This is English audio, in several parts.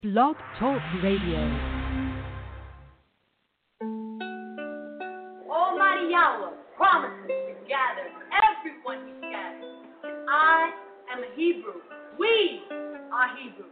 Blog Talk Radio. Almighty Yahweh promises to gather everyone He scattered. And I am a Hebrew. We are Hebrew.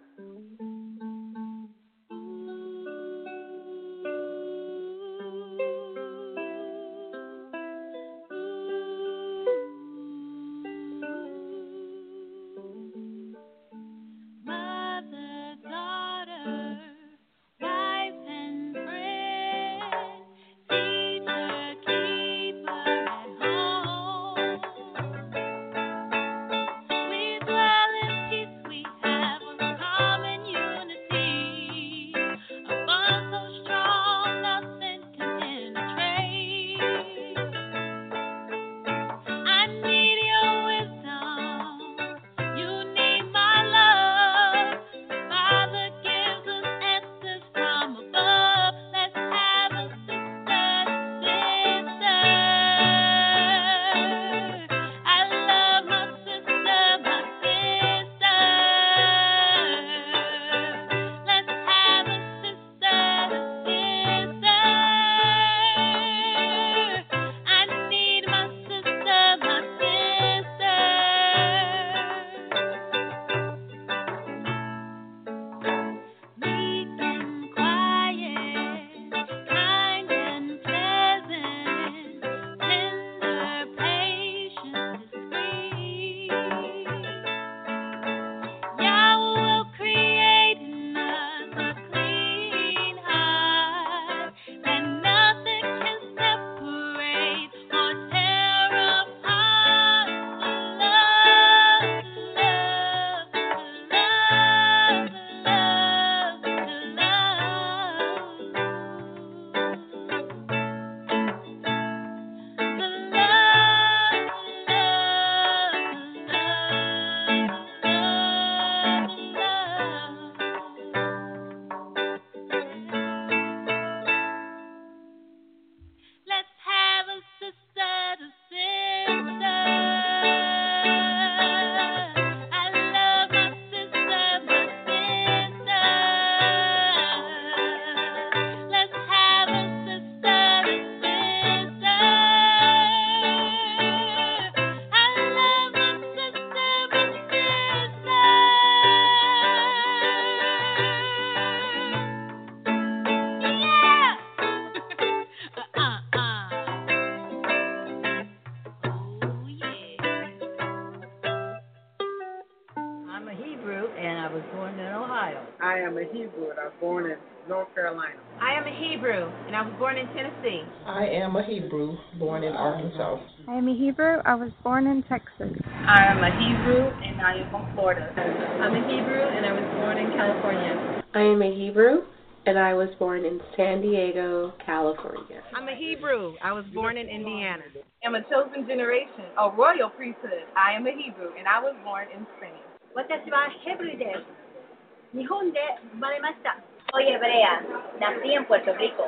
I am a Hebrew, and I was born in North Carolina. I am a Hebrew, and I was born in Tennessee. I am a Hebrew, born in Arkansas. I am a Hebrew. I was born in Texas. I am a Hebrew, and I am from Florida. I'm a Hebrew, and I was born in California. I am a Hebrew, and I was born in San Diego, California. I'm a Hebrew. I was born in Indiana. I'm a chosen generation, a royal priesthood. I am a Hebrew, and I was born in Spain. 私はヘブルです。日本で生まれました。Soy hebrea. Nací en Puerto Rico.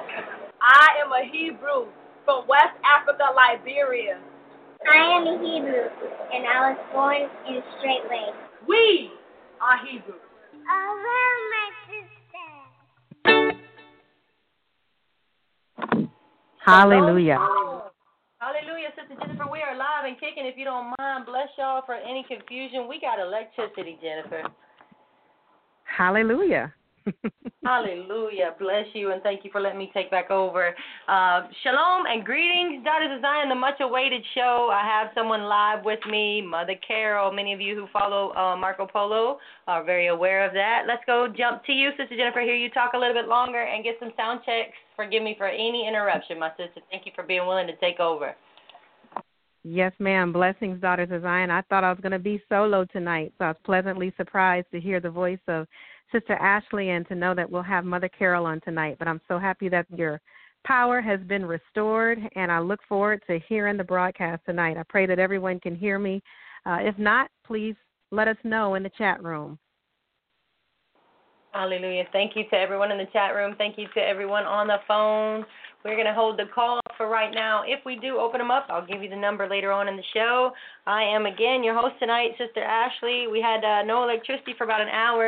I am a Hebrew from West Africa, Liberia. I am a Hebrew, and I was born in Straight Lake. We are Hebrew. I love my sister. Hallelujah. Hallelujah, Sister Jennifer. We are live and kicking. If you don't mind, bless y'all for any confusion. We got electricity, Jennifer. Hallelujah. Hallelujah. Bless you, and thank you for letting me take back over. Shalom and greetings, Daughters of Zion, the much-awaited show. I have someone live with me, Mother Carol. Many of you who follow Marco Polo are very aware of that. Let's go jump to you, Sister Jennifer. Hear you talk a little bit longer and get some sound checks. Forgive me for any interruption, my sister. Thank you for being willing to take over. Yes, ma'am. Blessings, Daughters of Zion. I thought I was going to be solo tonight, so I was pleasantly surprised to hear the voice of Sister Ashley and to know that we'll have Mother Carol on tonight. But I'm so happy that your power has been restored, and I look forward to hearing the broadcast tonight. I pray that everyone can hear me. If not, please let us know in the chat room. Hallelujah. Thank you to everyone in the chat room. Thank you to everyone on the phone. We're going to hold the call for right now. If we do open them up, I'll give you the number later on in the show. I am, again, your host tonight, Sister Ashley. We had no electricity for about an hour,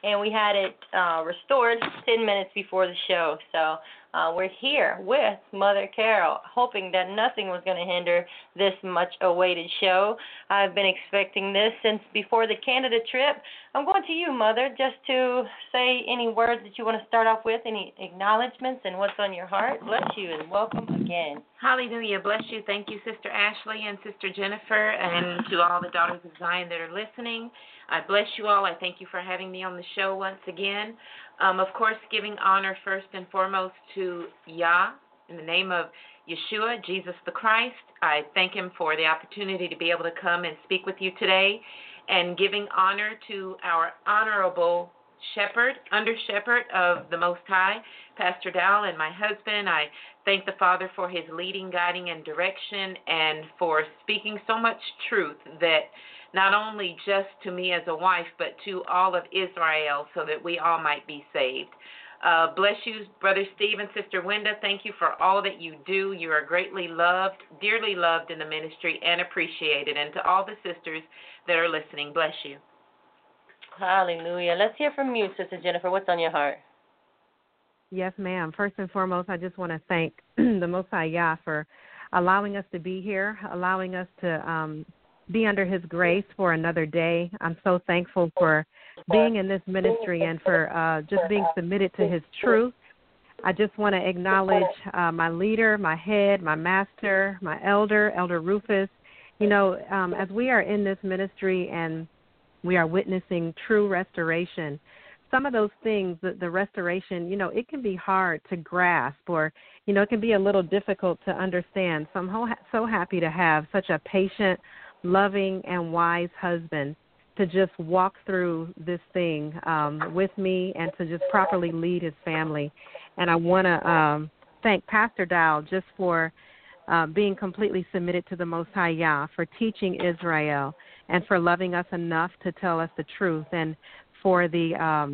and we had it restored 10 minutes before the show. So we're here with Mother Carol, hoping that nothing was going to hinder this much-awaited show. I've been expecting this since before the Canada trip. I'm going to you, Mother, just to say any words that you want to start off with, any acknowledgments and what's on your heart. Bless you and welcome again. Hallelujah. Bless you. Thank you, Sister Ashley and Sister Jennifer, and to all the daughters of Zion that are listening. I bless you all. I thank you for having me on the show once again. Of course, giving honor first and foremost to Yah, in the name of Yeshua, Jesus the Christ. I thank him for the opportunity to be able to come and speak with you today, and giving honor to our honorable shepherd, under shepherd of the Most High, Pastor Dal, and my husband. I thank the Father for his leading, guiding, and direction, and for speaking so much truth that not only just to me as a wife, but to all of Israel, so that we all might be saved. Bless you, Brother Steve and Sister Wenda. Thank you for all that you do. You are greatly loved, dearly loved in the ministry, and appreciated. And to all the sisters that are listening, bless you. Hallelujah. Let's hear from you, Sister Jennifer. What's on your heart? Yes, ma'am. First and foremost, I just want to thank the Most High Yah for allowing us to be here, allowing us to be under his grace for another day. I'm so thankful for being in this ministry and for just being submitted to his truth. I just want to acknowledge my leader, my head, my master, my elder, Elder Rufus. You know, as we are in this ministry and we are witnessing true restoration, some of those things, the restoration, you know, it can be hard to grasp, or, you know, it can be a little difficult to understand. So I'm so happy to have such a patient, loving, and wise husband to just walk through this thing with me and to just properly lead his family. And I want to thank Pastor Dow just for being completely submitted to the Most High Yah, for teaching Israel, and for loving us enough to tell us the truth, and for the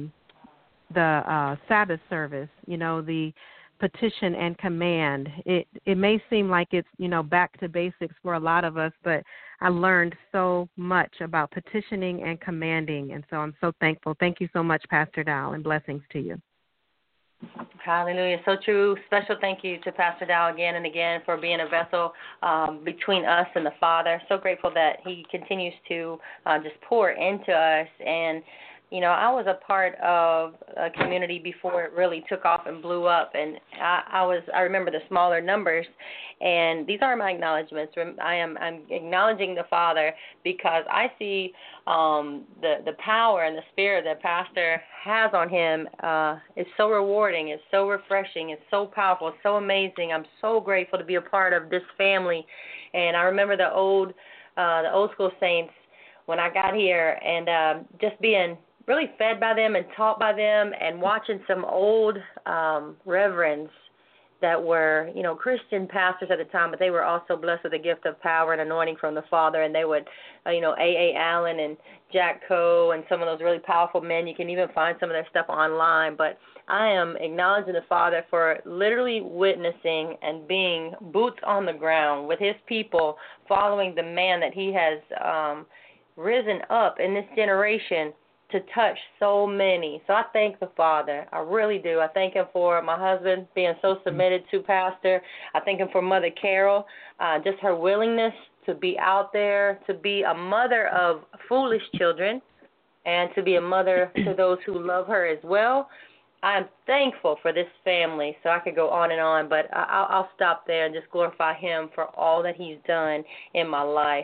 Sabbath service, you know, the petition and command. It may seem like it's, you know, back to basics for a lot of us, but I learned so much about petitioning and commanding, and so I'm so thankful. Thank you so much, Pastor Dow, and blessings to you. Hallelujah. So true. Special thank you to Pastor Dow again and again for being a vessel between us and the Father. So grateful that he continues to just pour into us. And you know, I was a part of a community before it really took off and blew up, and I remember the smaller numbers, and these are my acknowledgments. I'm acknowledging the Father because I see the power and the spirit that Pastor has on him. It's so rewarding, it's so refreshing, it's so powerful, it's so amazing. I'm so grateful to be a part of this family, and I remember the old school saints when I got here, and just being really fed by them and taught by them, and watching some old reverends that were, you know, Christian pastors at the time, but they were also blessed with the gift of power and anointing from the Father, and they would, you know, A.A. Allen and Jack Coe and some of those really powerful men. You can even find some of their stuff online, but I am acknowledging the Father for literally witnessing and being boots on the ground with his people, following the man that he has risen up in this generation to touch so many. So I thank the Father. I really do. I thank him for my husband being so submitted to Pastor. I thank him for Mother Carol, just her willingness to be out there, to be a mother of foolish children, and to be a mother to those who love her as well. I'm thankful for this family, so I could go on and on, but I'll stop there and just glorify him for all that he's done in my life.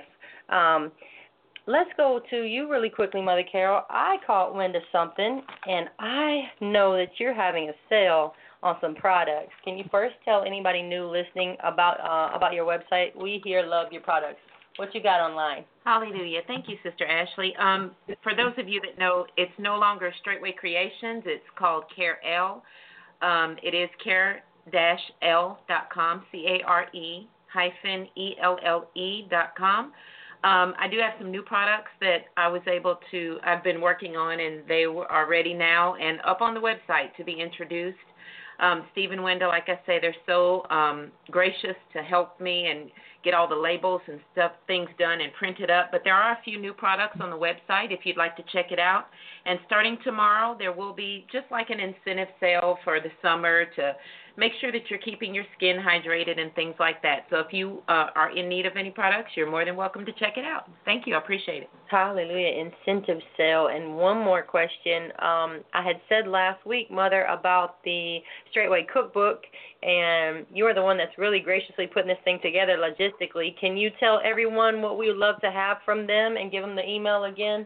Let's go to you really quickly, Mother Carol. I caught wind of something, and I know that you're having a sale on some products. Can you first tell anybody new listening about your website? We here love your products. What you got online? Hallelujah. Thank you, Sister Ashley. For those of you that know, it's no longer Straightway Creations. It's called Care L. It is care-l.com, care-ell.com. I do have some new products that I've been working on, and they are ready now and up on the website to be introduced. Steve and Wendell, like I say, they're so gracious to help me and get all the labels and things done and printed up. But there are a few new products on the website if you'd like to check it out. And starting tomorrow, there will be just like an incentive sale for the summer to make sure that you're keeping your skin hydrated and things like that. So if you are in need of any products, you're more than welcome to check it out. Thank you. I appreciate it. Hallelujah. Incentive sale. And one more question. I had said last week, Mother, about the Straightway Cookbook, and you are the one that's really graciously putting this thing together logistically. Can you tell everyone what we would love to have from them and give them the email again?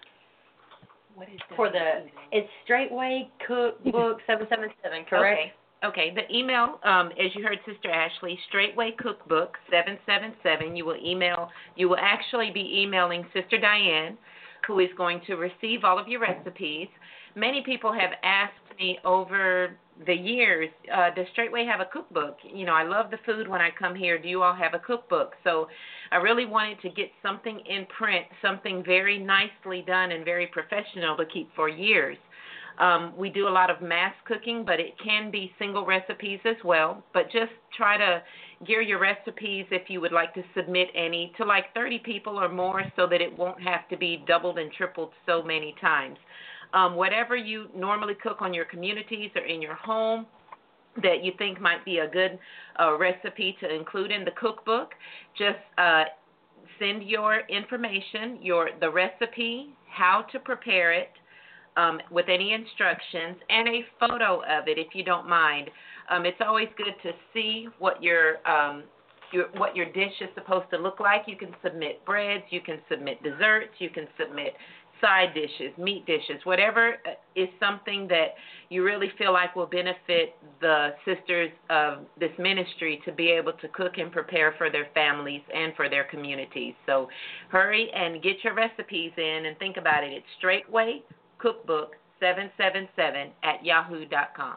What is that? It's Straightway Cookbook 777, correct? Okay, the email, as you heard Sister Ashley, Straightway Cookbook 777. You will actually be emailing Sister Diane, who is going to receive all of your recipes. Many people have asked me over the years, does Straightway have a cookbook? I love the food when I come here. Do you all have a cookbook? So I really wanted to get something in print, something very nicely done and very professional to keep for years. We do a lot of mass cooking, but it can be single recipes as well. But just try to gear your recipes, if you would like to submit any, to like 30 people or more so that it won't have to be doubled and tripled so many times. Whatever you normally cook on your communities or in your home that you think might be a good recipe to include in the cookbook, just send your information, the recipe, how to prepare it, with any instructions, and a photo of it, if you don't mind. It's always good to see what your dish is supposed to look like. You can submit breads, you can submit desserts, you can submit side dishes, meat dishes, whatever is something that you really feel like will benefit the sisters of this ministry to be able to cook and prepare for their families and for their communities. So hurry and get your recipes in and think about it. It's Straightway Cookbook 777 at yahoo.com.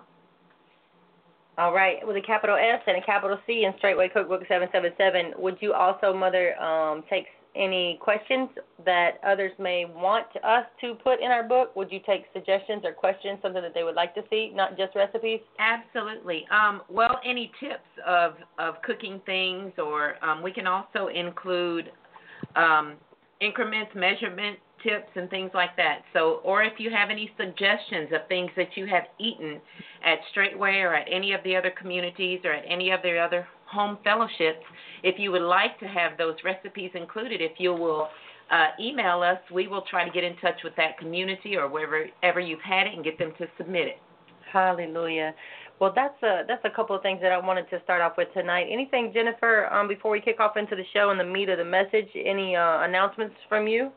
All right, with a capital S and a capital C in Straightway Cookbook 777, would you also, Mother, take any questions that others may want us to put in our book? Would you take suggestions or questions, something that they would like to see, not just recipes? Absolutely. Well, any tips of cooking things, or we can also include increments, measurement tips, and things like that. So, or if you have any suggestions of things that you have eaten at Straightway or at any of the other communities or at any of the other home fellowships, if you would like to have those recipes included, if you will email us, we will try to get in touch with that community or wherever you've had it and get them to submit it. Hallelujah. Well, that's a couple of things that I wanted to start off with tonight. Anything, Jennifer, before we kick off into the show and the meat of the message, any announcements from you?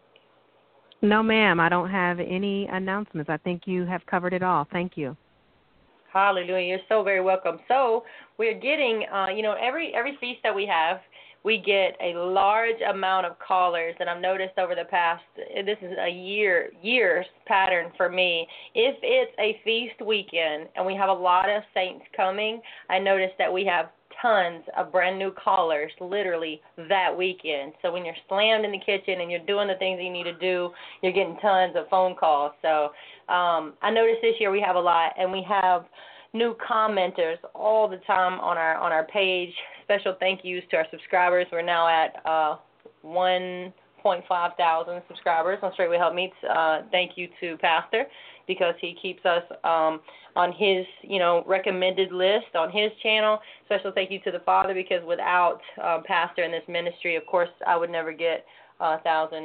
No, ma'am. I don't have any announcements. I think you have covered it all. Thank you. Hallelujah. You're so very welcome. So we're getting, every feast that we have, we get a large amount of callers, and I've noticed over the past, this is a year's pattern for me. If it's a feast weekend and we have a lot of saints coming, I notice that we have tons of brand new callers literally that weekend. So when you're slammed in the kitchen and you're doing the things that you need to do, you're getting tons of phone calls. So I noticed this year we have a lot, and we have new commenters all the time on our page. Special thank yous to our subscribers. We're now at 1.5 thousand subscribers on Straightway Help Meets. Thank you to Pastor, because he keeps us on his, recommended list on his channel. Special thank you to the Father, because without Pastor in this ministry, of course, I would never get 1.5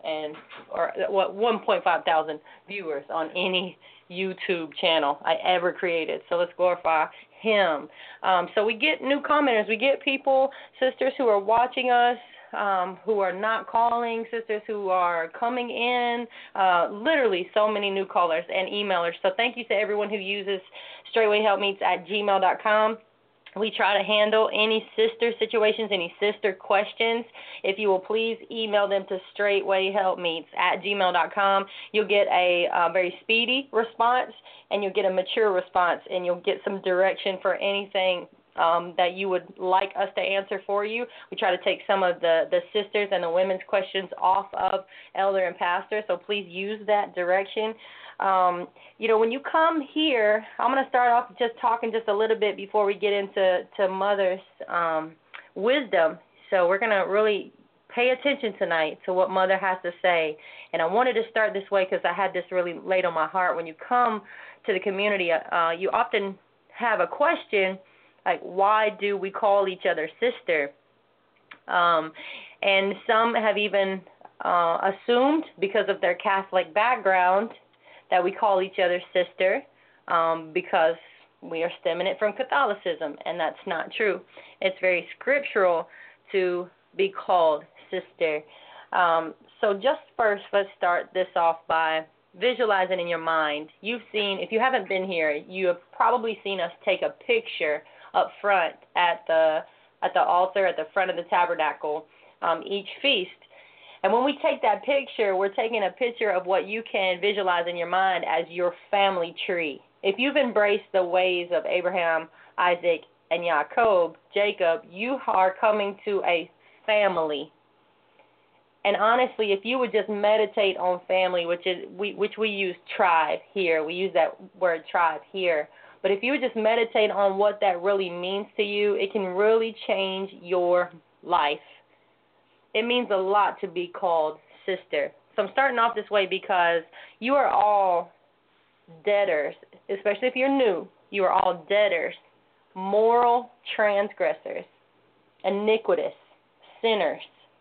thousand viewers on any YouTube channel I ever created. So let's glorify him. So we get new commenters. We get people, sisters who are watching us, who are not calling, sisters who are coming in, literally so many new callers and emailers. So thank you to everyone who uses straightwayhelpmeets@gmail.com. We try to handle any sister situations, any sister questions. If you will please email them to straightwayhelpmeets@gmail.com. You'll get a very speedy response, and you'll get a mature response, and you'll get some direction for anything that you would like us to answer for you. We try to take some of the sisters and the women's questions off of elder and pastor, so please use that direction. When you come here, I'm going to start off just talking just a little bit before we get into Mother's wisdom. So we're going to really pay attention tonight to what Mother has to say. And I wanted to start this way because I had this really laid on my heart. When you come to the community, you often have a question like, why do we call each other sister? And some have even assumed, because of their Catholic background, that we call each other sister because we are stemming it from Catholicism, and that's not true. It's very scriptural to be called sister. So just first, let's start this off by visualizing in your mind. You've seen, if you haven't been here, you have probably seen us take a picture up front at the altar at the front of the tabernacle each feast. And when we take that picture, we're taking a picture of what you can visualize in your mind as your family tree. If you've embraced the ways of Abraham, Isaac, and Jacob, you are coming to a family. And honestly, if you would just meditate on family, which we use tribe here, we use that word tribe here, but if you would just meditate on what that really means to you, it can really change your life. It means a lot to be called sister. So I'm starting off this way because you are all debtors, especially if you're new. You are all debtors, moral transgressors, iniquitous, sinners,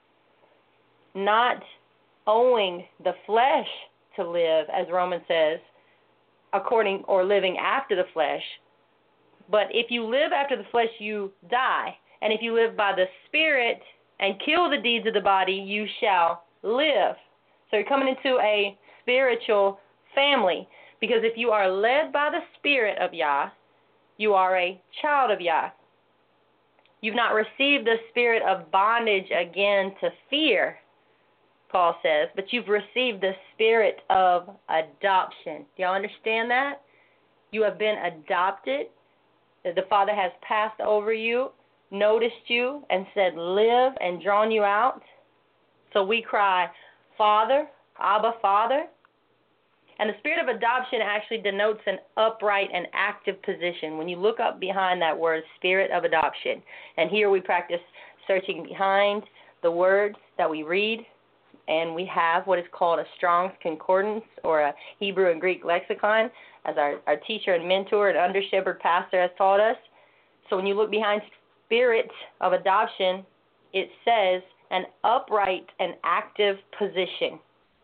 not owing the flesh to live, as Romans says, according or living after the flesh. But if you live after the flesh, you die. And if you live by the Spirit and kill the deeds of the body, you shall live. So you're coming into a spiritual family, because if you are led by the Spirit of Yah, you are a child of Yah. You've not received the spirit of bondage again to fear, Paul says, but you've received the spirit of adoption. Do y'all understand that? You have been adopted. The Father has passed over you, noticed you, and said, live, and drawn you out. So we cry, Father, Abba, Father. And the spirit of adoption actually denotes an upright and active position. When you look up behind that word, spirit of adoption, and here we practice searching behind the words that we read, and we have what is called a Strong's Concordance or a Hebrew and Greek lexicon, as our teacher and mentor and under-shepherd pastor has taught us. So when you look behind spirit of adoption, it says an upright and active position.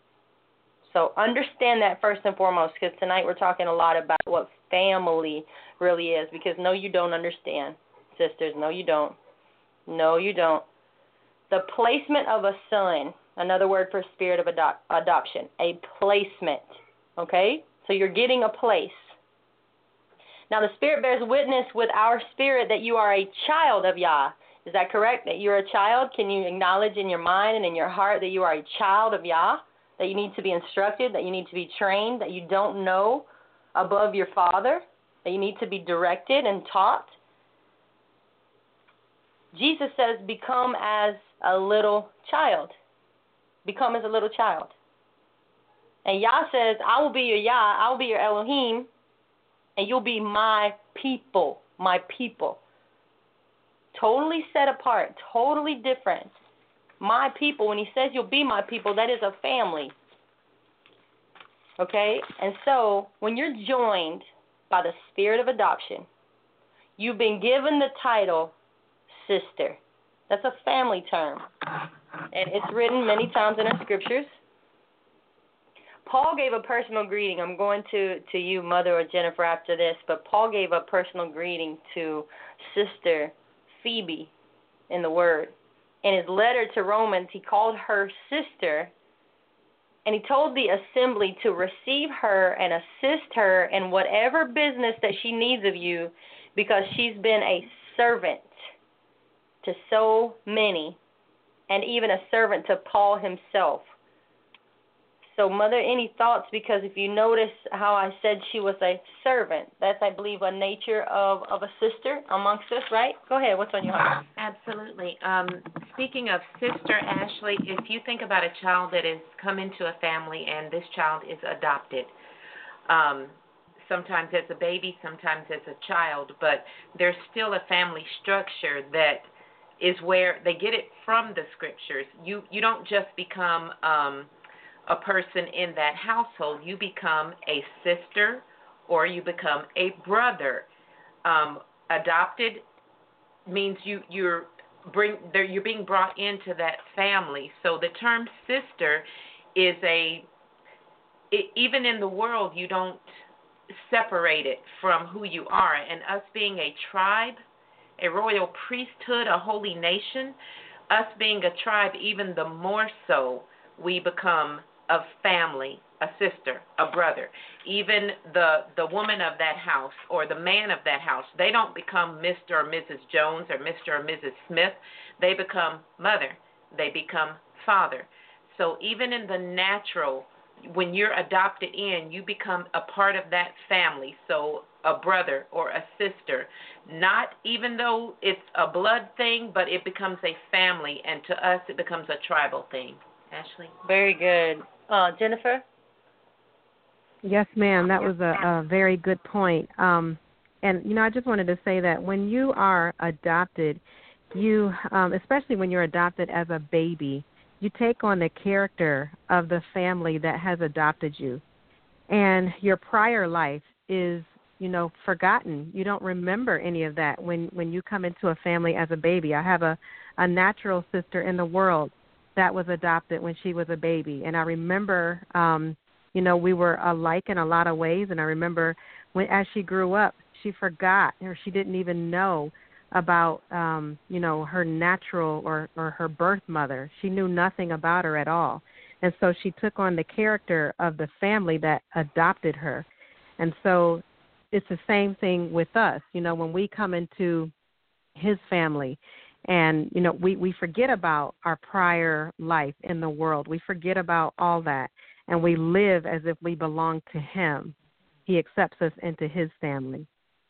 So understand that first and foremost, because tonight we're talking a lot about what family really is, because no, you don't understand, sisters. No, you don't. No, you don't. The placement of a son, another word for spirit of adoption, a placement, okay? So you're getting a place. Now the Spirit bears witness with our spirit that you are a child of Yah. Is that correct, that you're a child? Can you acknowledge in your mind and in your heart that you are a child of Yah? That you need to be instructed, that you need to be trained, that you don't know above your Father, that you need to be directed and taught? Jesus says, become as a little child. Become as a little child. And Yah says, I will be your Yah, I will be your Elohim, and you'll be my people, my people. Totally set apart, totally different. My people, when he says you'll be my people, that is a family. Okay? And so, when you're joined by the spirit of adoption, you've been given the title sister. That's a family term. And it's written many times in our scriptures. Paul gave a personal greeting. I'm going to you, Mother or Jennifer, after this, but Paul gave a personal greeting to Sister Phoebe in the Word. In his letter to Romans, he called her sister, and he told the assembly to receive her and assist her in whatever business that she needs of you, because she's been a servant to so many, and even a servant to Paul himself. So, Mother, any thoughts? Because if you notice how I said she was a servant, that's, I believe, a nature of a sister amongst us, right? Go ahead. What's on your heart? Absolutely. Speaking of Sister Ashley, if you think about a child that has come into a family and this child is adopted, sometimes as a baby, sometimes as a child, but there's still a family structure that is where they get it from the scriptures. You don't just become a person in that household. You become a sister or you become a brother. Adopted means you're being brought into that family. So the term sister is even in the world, you don't separate it from who you are. And us being a tribe, a royal priesthood, a holy nation, us being a tribe, even the more so, we become a family, a sister, a brother. Even the woman of that house or the man of that house, they don't become Mr. or Mrs. Jones or Mr. or Mrs. Smith. They become mother. They become father. So even in the natural, when you're adopted in, you become a part of that family. So a brother or a sister, not even though it's a blood thing, but it becomes a family, and to us it becomes a tribal thing. Ashley? Very good. Jennifer? Yes, ma'am. That was a very good point. And, I just wanted to say that when you are adopted, you, especially when you're adopted as a baby, you take on the character of the family that has adopted you. And your prior life is, forgotten. You don't remember any of that when you come into a family as a baby. I have a natural sister in the world that was adopted when she was a baby. And I remember, we were alike in a lot of ways. And I remember as she grew up, she forgot, or she didn't even know about, her natural or her birth mother. She knew nothing about her at all. And so she took on the character of the family that adopted her. And so it's the same thing with us. When we come into his family and, we forget about our prior life in the world. We forget about all that. And we live as if we belong to him. He accepts us into his family.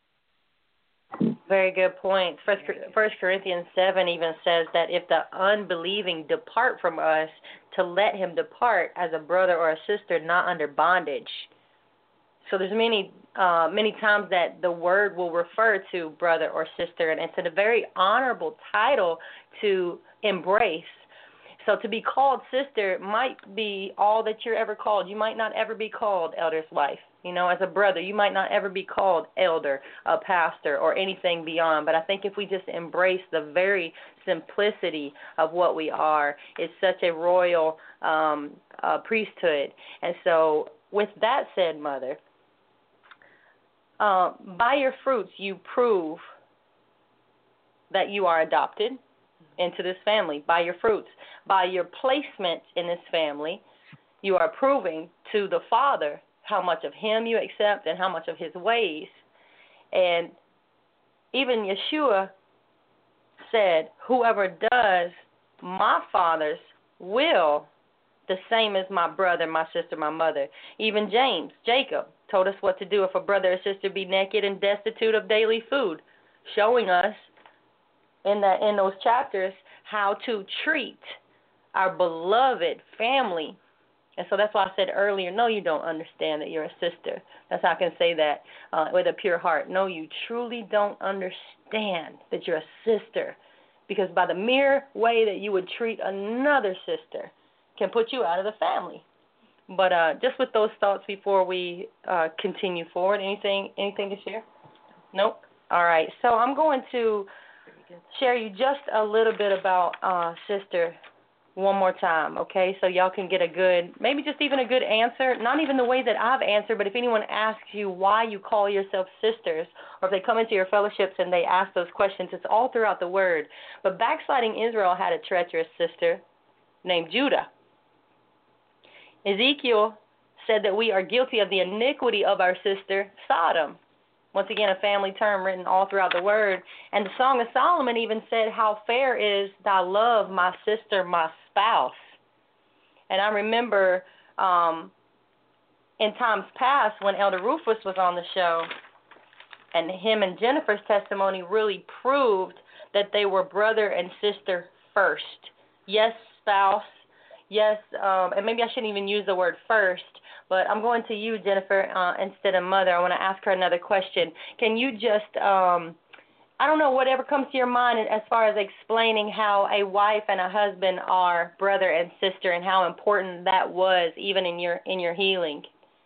Very good point. First Corinthians 7 even says that if the unbelieving depart from us, to let him depart as a brother or a sister not under bondage. So there's many times that the word will refer to brother or sister, and it's a very honorable title to embrace. So to be called sister might be all that you're ever called. You might not ever be called elder's wife. As a brother, you might not ever be called elder, a pastor, or anything beyond. But I think if we just embrace the very simplicity of what we are, it's such a royal priesthood. And so with that said, Mother, by your fruits you prove that you are adopted into this family. By your fruits. By your placement in this family, you are proving to the Father how much of him you accept and how much of his ways. And even Yeshua said, whoever does my Father's will, the same as my brother, my sister, my mother. Even Jacob, told us what to do if a brother or sister be naked and destitute of daily food, showing us in those chapters how to treat our beloved family. And so that's why I said earlier, no, you don't understand that you're a sister. That's how I can say that with a pure heart. No, you truly don't understand that you're a sister, because by the mere way that you would treat another sister can put you out of the family. But just with those thoughts before we continue forward, anything to share? Nope. All right. So I'm going to share you just a little bit about sister one more time, okay? So y'all can get a good, maybe just even a good answer, not even the way that I've answered, but if anyone asks you why you call yourself sisters, or if they come into your fellowships and they ask those questions, it's all throughout the Word. But backsliding Israel had a treacherous sister named Judah. Ezekiel said that we are guilty of the iniquity of our sister Sodom. Once again, a family term written all throughout the Word. And the Song of Solomon even said, how fair is thy love, my sister, my spouse. And I remember in times past when Elder Rufus was on the show, and him and Jennifer's testimony really proved that they were brother and sister first. Yes, spouse. Yes, and maybe I shouldn't even use the word first, but I'm going to you, Jennifer, instead of mother. I want to ask her another question. Can you just, I don't know, whatever comes to your mind as far as explaining how a wife and a husband are brother and sister and how important that was even in your healing?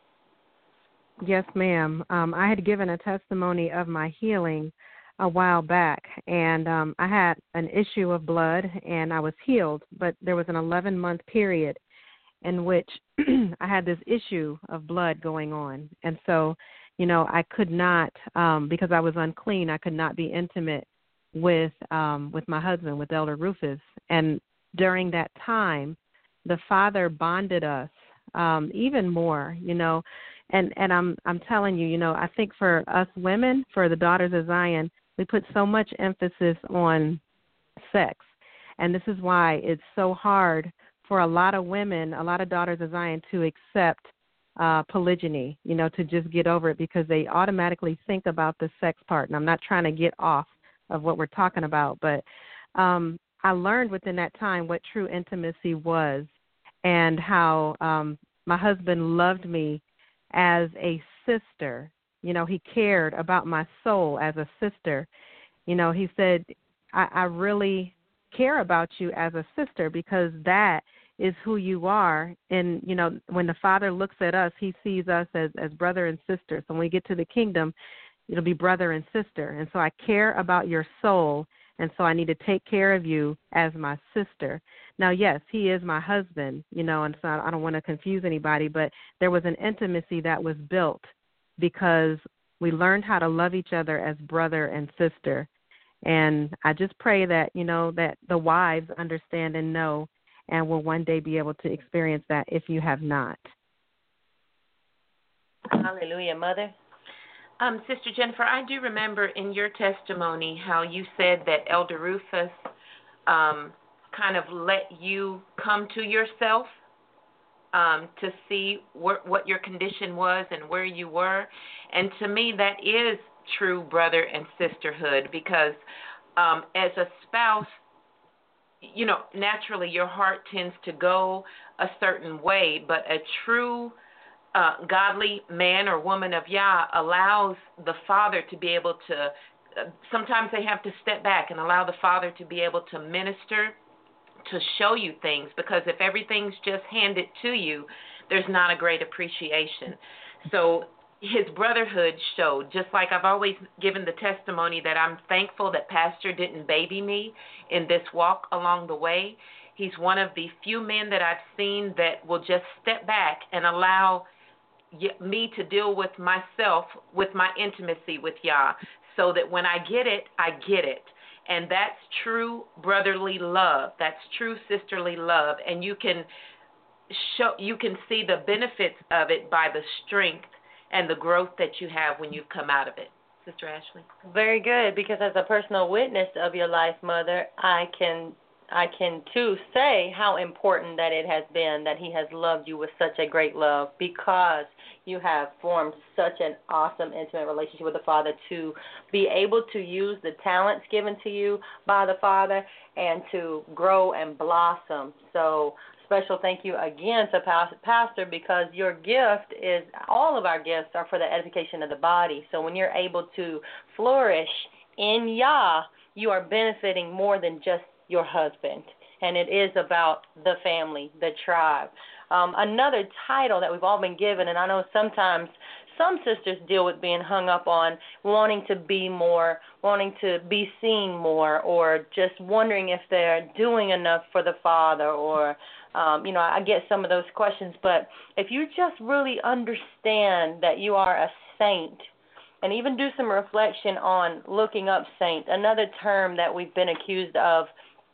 Yes, ma'am. I had given a testimony of my healing a while back, and I had an issue of blood, and I was healed, but there was an 11-month period in which I had this issue of blood going on. And so, I could not, because I was unclean, I could not be intimate with my husband, with Elder Rufus. And during that time, the Father bonded us even more, And I'm telling you, I think for us women, for the Daughters of Zion, we put so much emphasis on sex. And this is why it's so hard for a lot of women, a lot of Daughters of Zion to accept polygyny, to just get over it because they automatically think about the sex part. And I'm not trying to get off of what we're talking about, but I learned within that time what true intimacy was and how my husband loved me as a sister. He cared about my soul as a sister. He said, I really care about you as a sister because that is who you are. And, when the Father looks at us, he sees us as brother and sister. So when we get to the kingdom, it'll be brother and sister. And so I care about your soul, and so I need to take care of you as my sister. Now, yes, he is my husband, and so I don't want to confuse anybody, but there was an intimacy that was built because we learned how to love each other as brother and sister. And I just pray that, that the wives understand and know and will one day be able to experience that if you have not. Hallelujah, Mother. Sister Jennifer, I do remember in your testimony how you said that Elder Rufus kind of let you come to yourself to see what your condition was and where you were. And to me, that is true brother and sisterhood because as a spouse, naturally your heart tends to go a certain way, but a true godly man or woman of Yah allows the Father to be able to, sometimes they have to step back and allow the Father to be able to minister, to show you things, because if everything's just handed to you, there's not a great appreciation. So his brotherhood showed, just like I've always given the testimony that I'm thankful that Pastor didn't baby me in this walk along the way. He's one of the few men that I've seen that will just step back and allow me to deal with myself, with my intimacy with Yah, so that when I get it, I get it. And that's true brotherly love. That's true sisterly love. And you can see the benefits of it by the strength and the growth that you have when you've come out of it. Sister Ashley? Very good, because as a personal witness of your life, Mother, I can too say how important that it has been that he has loved you with such a great love, because you have formed such an awesome, intimate relationship with the Father to be able to use the talents given to you by the Father and to grow and blossom. So special thank you again to Pastor, because your gift is, all of our gifts are for the edification of the body. So when you're able to flourish in Yah, you are benefiting more than just your husband. And it is about the family, the tribe. Another title that we've all been given, and I know sometimes some sisters deal with being hung up on wanting to be more, wanting to be seen more, or just wondering if they're doing enough for the Father, or I get some of those questions. But if you just really understand that you are a saint, and even do some reflection on looking up saint, another term that we've been accused of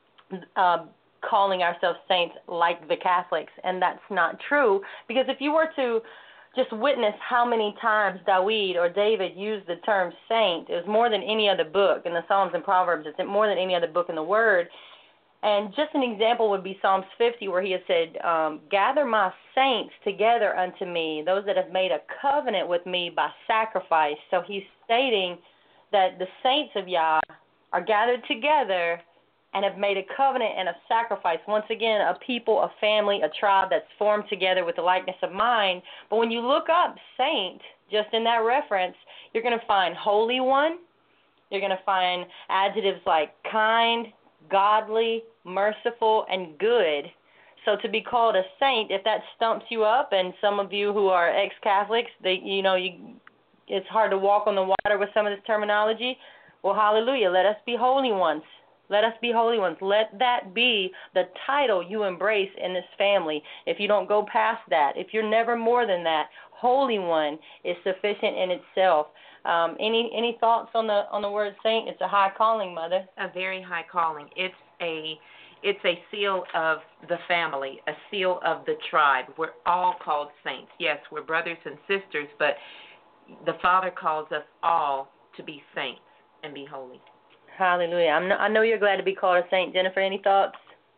calling ourselves saints like the Catholics, and that's not true, because if you were to just witness how many times David used the term saint, it was more than any other book in the Psalms and Proverbs, it's more than any other book in the Word. And just an example would be Psalms 50, where he had said, gather my saints together unto me, those that have made a covenant with me by sacrifice. So he's stating that the saints of Yah are gathered together and have made a covenant and a sacrifice. Once again, a people, a family, a tribe that's formed together with the likeness of mind. But when you look up saint, just in that reference, you're going to find Holy One. You're going to find adjectives like kind, godly, merciful, and good. So to be called a saint, if that stumps you up, and some of you who are ex-Catholics, it's hard to walk on the water with some of this terminology. Well, hallelujah. Let us be holy ones. Let us be holy ones. Let that be the title you embrace in this family. If you don't go past that, if you're never more than that, Holy One is sufficient in itself. Any thoughts on the word saint? It's a high calling, Mother. A very high calling. It's a seal of the family, a seal of the tribe. We're all called saints. Yes, we're brothers and sisters, but the Father calls us all to be saints and be holy. Hallelujah. I know you're glad to be called a saint. Jennifer, any thoughts?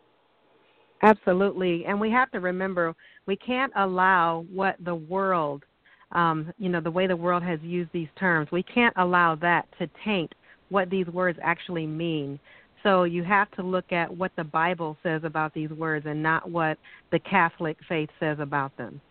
Absolutely. And we have to remember, we can't allow what the world, the way the world has used these terms, we can't allow that to taint what these words actually mean. So you have to look at what the Bible says about these words and not what the Catholic faith says about them.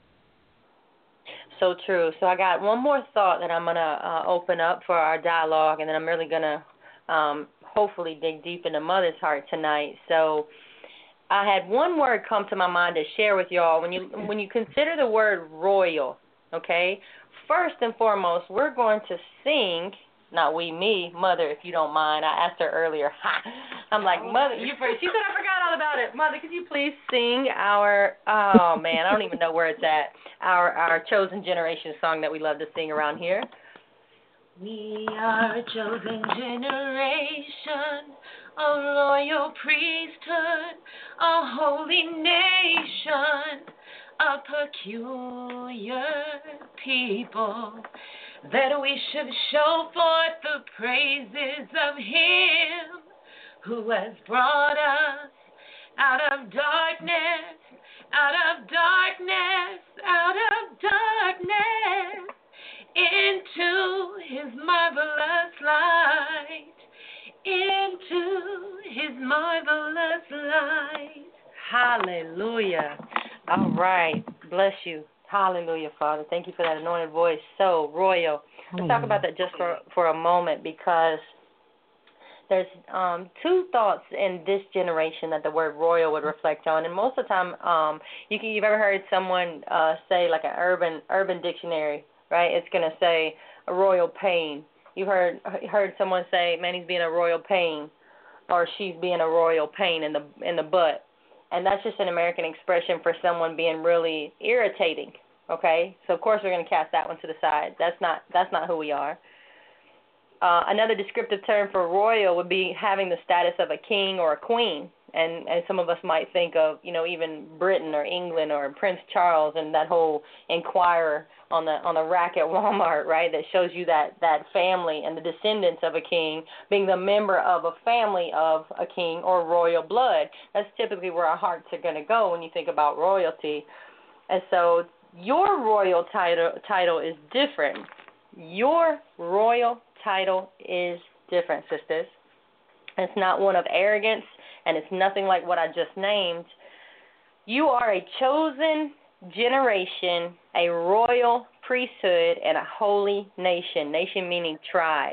So true. So I got one more thought that I'm going to open up for our dialogue, and then I'm really going to hopefully dig deep into Mother's heart tonight. So I had one word come to my mind to share with y'all. When you consider the word royal, okay, first and foremost, we're going to sing, not we, me, Mother, if you don't mind. I asked her earlier. I'm like, Mother, she said I forgot all about it. Mother, could you please sing our, oh, man, I don't even know where it's at, our Chosen Generation song that we love to sing around here. We are a chosen generation, a royal priesthood, a holy nation, a peculiar people, that we should show forth the praises of Him who has brought us out of darkness, out of darkness, out of darkness, into His marvelous light, into His marvelous light. Hallelujah. All right. Bless you. Hallelujah, Father. Thank you for that anointed voice. So royal. Let's talk about that just for a moment, because there's two thoughts in this generation that the word royal would reflect on. And most of the time, you've ever heard someone say, like an urban dictionary, right? It's going to say a royal pain. You heard someone say, man, he's being a royal pain, or she's being a royal pain in the butt. And that's just an American expression for someone being really irritating, okay? So, of course, we're going to cast that one to the side. That's not who we are. Another descriptive term for royal would be having the status of a king or a queen. And some of us might think of, even Britain or England or Prince Charles and that whole Enquirer on the rack at Walmart, right, that shows you that family and the descendants of a king being the member of a family of a king or royal blood. That's typically where our hearts are going to go when you think about royalty. And so your royal title is different. Your royal title is different, sisters. It's not one of arrogance, and it's nothing like what I just named. You are a chosen generation, a royal priesthood, and a holy nation. Nation meaning tribe.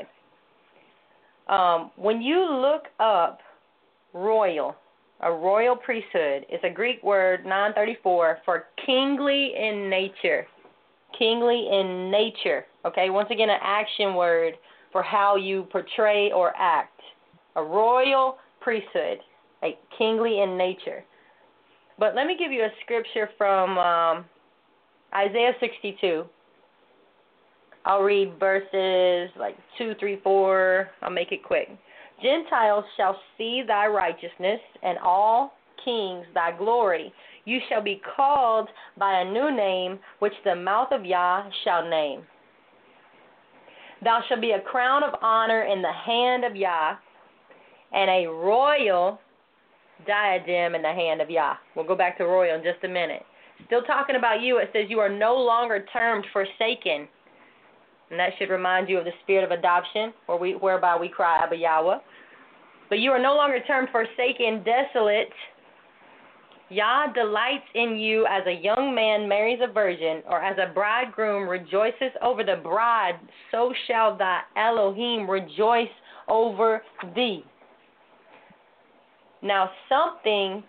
When you look up royal, a royal priesthood, it's a Greek word, 934, for kingly in nature. Kingly in nature. Okay, once again, an action word for how you portray or act. A royal priesthood, a kingly in nature. But let me give you a scripture from Isaiah 62. I'll read verses 2, 3, 4. I'll make it quick. Gentiles shall see thy righteousness, and all kings thy glory. You shall be called by a new name, which the mouth of Yah shall name. Thou shalt be a crown of honor in the hand of Yah, and a royal diadem in the hand of Yah. We'll go back to royal in just a minute. Still talking about you, it says you are no longer termed forsaken. And that should remind you of the spirit of adoption, whereby we cry, Abba Yahweh. But you are no longer termed forsaken, desolate. Yah delights in you as a young man marries a virgin, or as a bridegroom rejoices over the bride, so shall thy Elohim rejoice over thee. Now something's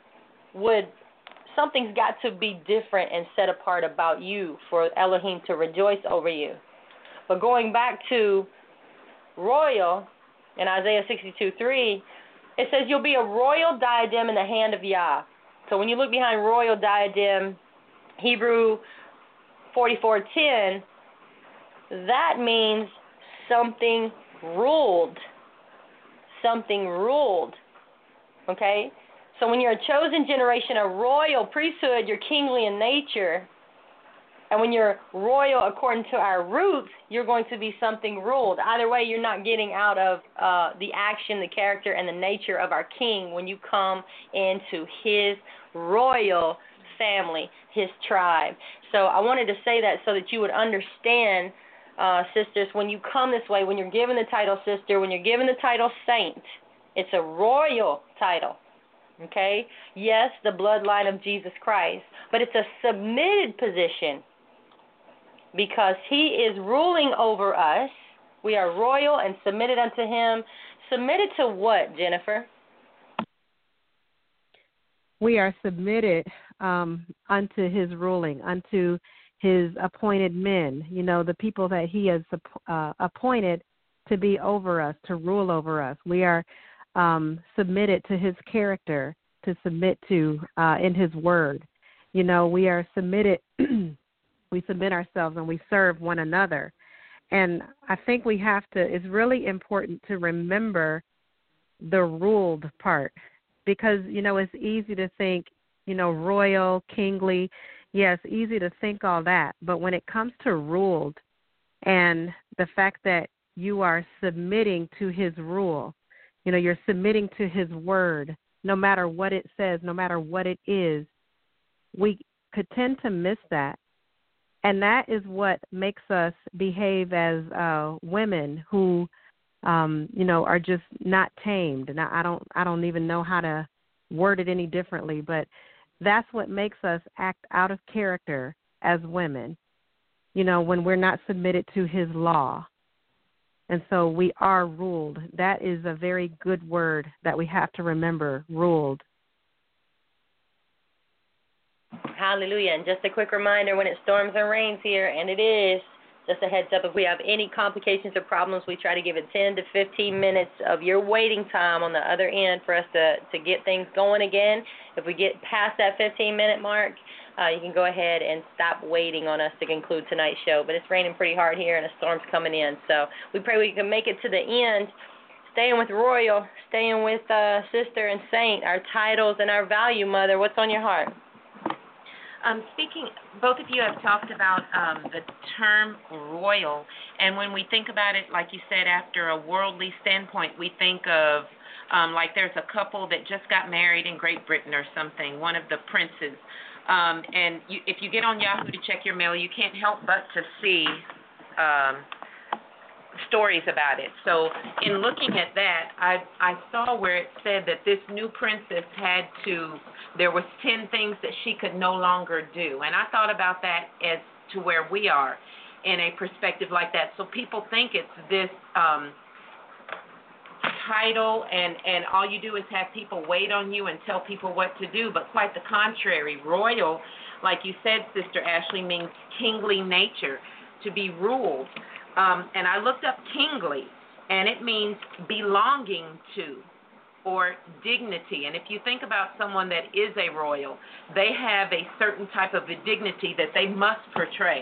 got to be different and set apart about you for Elohim to rejoice over you. But going back to royal, in Isaiah 62:3, it says you'll be a royal diadem in the hand of Yah. So when you look behind royal diadem, Hebrew 44:10, that means something ruled. Something ruled. Okay? So when you're a chosen generation, a royal priesthood, you're kingly in nature. And when you're royal according to our roots, you're going to be something ruled. Either way, you're not getting out of the action, the character, and the nature of our king when you come into his royal family, his tribe. So I wanted to say that so that you would understand, sisters, when you come this way, when you're given the title sister, when you're given the title saint, it's a royal title. Okay? Yes, the bloodline of Jesus Christ, but it's a submitted position. Because he is ruling over us. We are royal and submitted unto him. Submitted to what, Jennifer? We are submitted unto his ruling, unto his appointed men, the people that he has appointed to be over us, to rule over us. We are submitted to his character, to submit to in his word. We are submitted. We submit ourselves and we serve one another. And I think it's really important to remember the ruled part because, it's easy to think, royal, kingly. Yes, easy to think all that. But when it comes to ruled and the fact that you are submitting to his rule, you're submitting to his word, no matter what it says, no matter what it is, we could tend to miss that. And that is what makes us behave as women who, are just not tamed. And I don't even know how to word it any differently, but that's what makes us act out of character as women, when we're not submitted to his law. And so we are ruled. That is a very good word that we have to remember, ruled. Hallelujah. And just a quick reminder, when it storms and rains here, and it is, just a heads up, if we have any complications or problems, we try to give it 10 to 15 minutes of your waiting time on the other end for us to get things going again. If we get past that 15-minute mark, you can go ahead and stop waiting on us to conclude tonight's show. But it's raining pretty hard here and a storm's coming in. So we pray we can make it to the end, staying with Royal, staying with Sister and Saint, our titles and our value, Mother. What's on your heart? Both of you have talked about the term royal, and when we think about it, like you said, after a worldly standpoint, we think of like there's a couple that just got married in Great Britain or something, one of the princes, and if you get on Yahoo to check your mail, you can't help but to see stories about it. So in looking at that, I saw where it said that this new princess there was 10 things that she could no longer do. And I thought about that as to where we are in a perspective like that. So people think it's this title and all you do is have people wait on you and tell people what to do, but quite the contrary. Royal, like you said, Sister Ashley, means kingly nature, to be ruled. And I looked up kingly, and it means belonging to or dignity. And if you think about someone that is a royal, they have a certain type of a dignity that they must portray.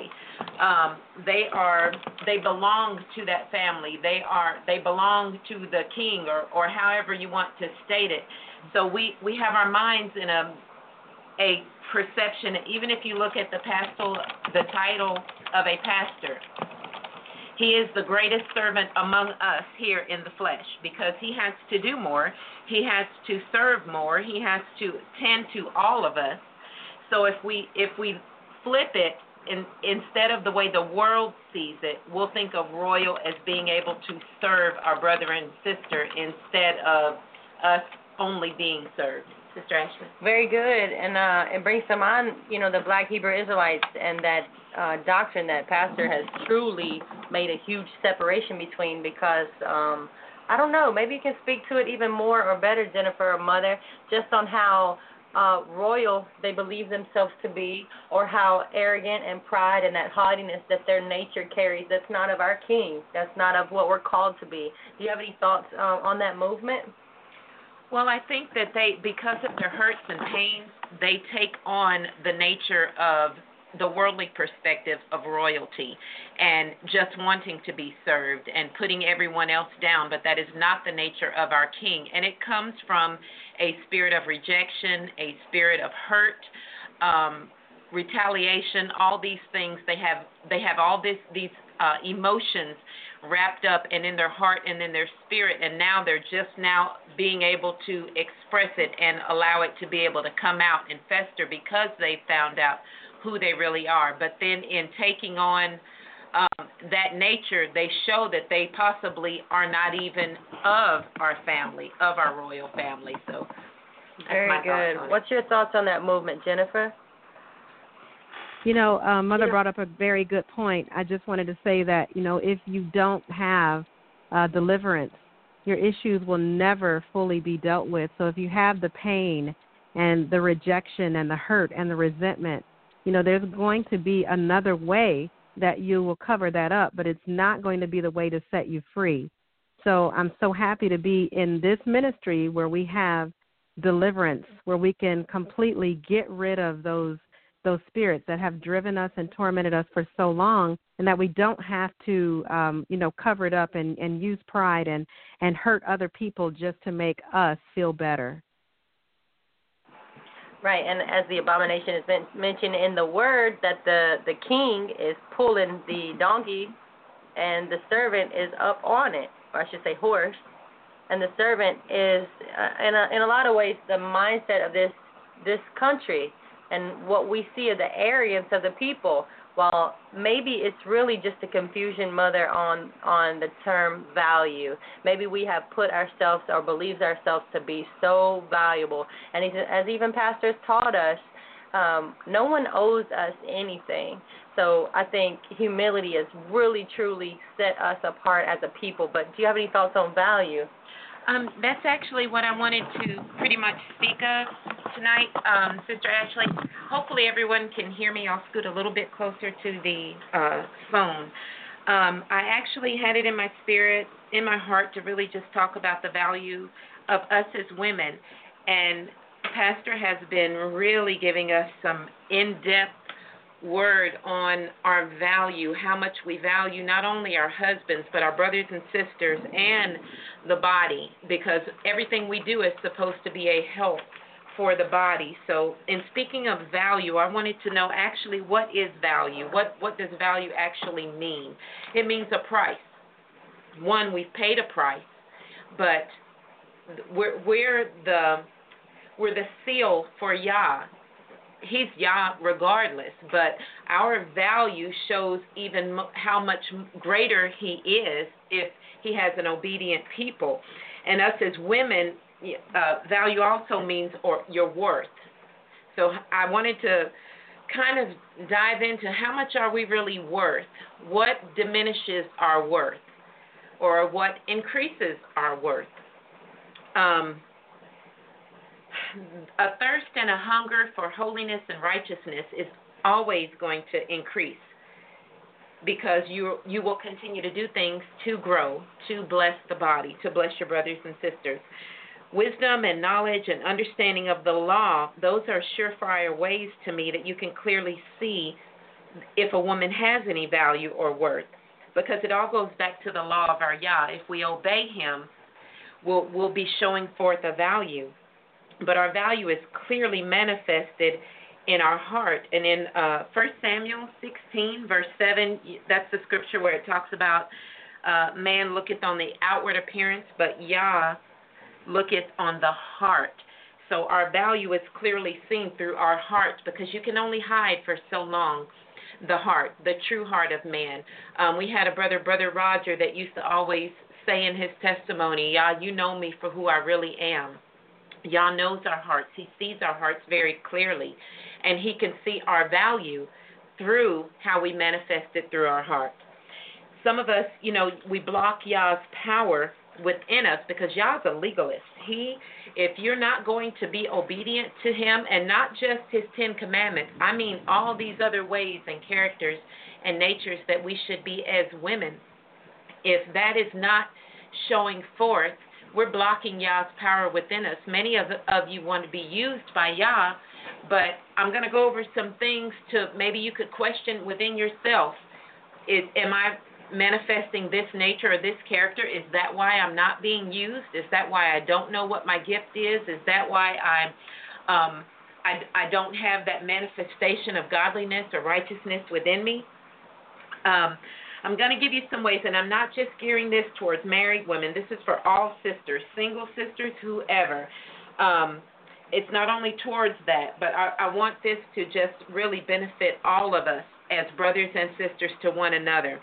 They belong to that family. They belong to the king or however you want to state it. So we have our minds in a perception. Even if you look at the title of a pastor, He is the greatest servant among us here in the flesh because he has to do more. He has to serve more. He has to tend to all of us. So if we flip it, instead of the way the world sees it, we'll think of royal as being able to serve our brother and sister instead of us only being served. Sister Ashley. Very good, and it brings to mind, the Black Hebrew Israelites and that doctrine that Pastor has truly made a huge separation between because, I don't know, maybe you can speak to it even more or better, Jennifer or Mother, just on how royal they believe themselves to be, or how arrogant and pride and that haughtiness that their nature carries, that's not of our King, that's not of what we're called to be. Do you have any thoughts on that movement? Well, I think that because of their hurts and pains, they take on the nature of the worldly perspective of royalty and just wanting to be served and putting everyone else down, but that is not the nature of our King. And it comes from a spirit of rejection, a spirit of hurt, retaliation, all these things. They have all these emotions wrapped up and in their heart and in their spirit, and now they're just now being able to express it and allow it to be able to come out and fester because they found out who they really are. But then in taking on that nature, they show that they possibly are not even of our family, of our royal family. So that's very good. What's your thoughts on that movement, Jennifer? Mother brought up a very good point. I just wanted to say that, if you don't have deliverance, your issues will never fully be dealt with. So if you have the pain and the rejection and the hurt and the resentment, there's going to be another way that you will cover that up, but it's not going to be the way to set you free. So I'm so happy to be in this ministry where we have deliverance, where we can completely get rid of those spirits that have driven us and tormented us for so long, and that we don't have to, cover it up and use pride and hurt other people just to make us feel better. Right, and as the abomination has been mentioned in the word, that the king is pulling the donkey and the servant is up on it, or I should say horse, and the servant is, in a lot of ways, the mindset of this country. And what we see of the arrogance of the people, well, maybe it's really just a confusion, Mother, on the term value. Maybe we have put ourselves or believes ourselves to be so valuable. And as even pastors taught us, no one owes us anything. So I think humility has really, truly set us apart as a people. But do you have any thoughts on value? That's actually what I wanted to pretty much speak of tonight, Sister Ashley. Hopefully everyone can hear me. I'll scoot a little bit closer to the phone. I actually had it in my spirit, in my heart, to really just talk about the value of us as women. And Pastor has been really giving us some in-depth word on our value, how much we value not only our husbands, but our brothers and sisters and the body, because everything we do is supposed to be a help for the body. So in speaking of value, I wanted to know actually what is value? What does value actually mean? It means a price. One, we've paid a price, but we're the seal for Yah. He's Yah regardless, but our value shows even how much greater he is if he has an obedient people. And us as women, value also means your worth. So I wanted to kind of dive into how much are we really worth? What diminishes our worth or what increases our worth? A thirst and a hunger for holiness and righteousness is always going to increase because you will continue to do things to grow, to bless the body, to bless your brothers and sisters. Wisdom and knowledge and understanding of the law, those are surefire ways to me that you can clearly see if a woman has any value or worth, because it all goes back to the law of our Yah. If we obey him, we'll be showing forth a value. But our value is clearly manifested in our heart. And in 1 Samuel 16, verse 7, that's the scripture where it talks about man looketh on the outward appearance, but Yah looketh on the heart. So our value is clearly seen through our hearts, because you can only hide for so long the heart, the true heart of man. We had a Brother Roger, that used to always say in his testimony, Yah, you know me for who I really am. Yah knows our hearts. He sees our hearts very clearly, and he can see our value through how we manifest it through our heart. Some of us, we block Yah's power within us because Yah's a legalist. If you're not going to be obedient to him, and not just his 10 commandments, I mean all these other ways and characters and natures that we should be as women, if that is not showing forth, we're blocking Yah's power within us. Many of you want to be used by Yah, but I'm going to go over some things to maybe you could question within yourself. Am I manifesting this nature or this character? Is that why I'm not being used? Is that why I don't know what my gift is? Is that why I don't have that manifestation of godliness or righteousness within me? I'm going to give you some ways, and I'm not just gearing this towards married women. This is for all sisters, single sisters, whoever. It's not only towards that, but I want this to just really benefit all of us as brothers and sisters to one another.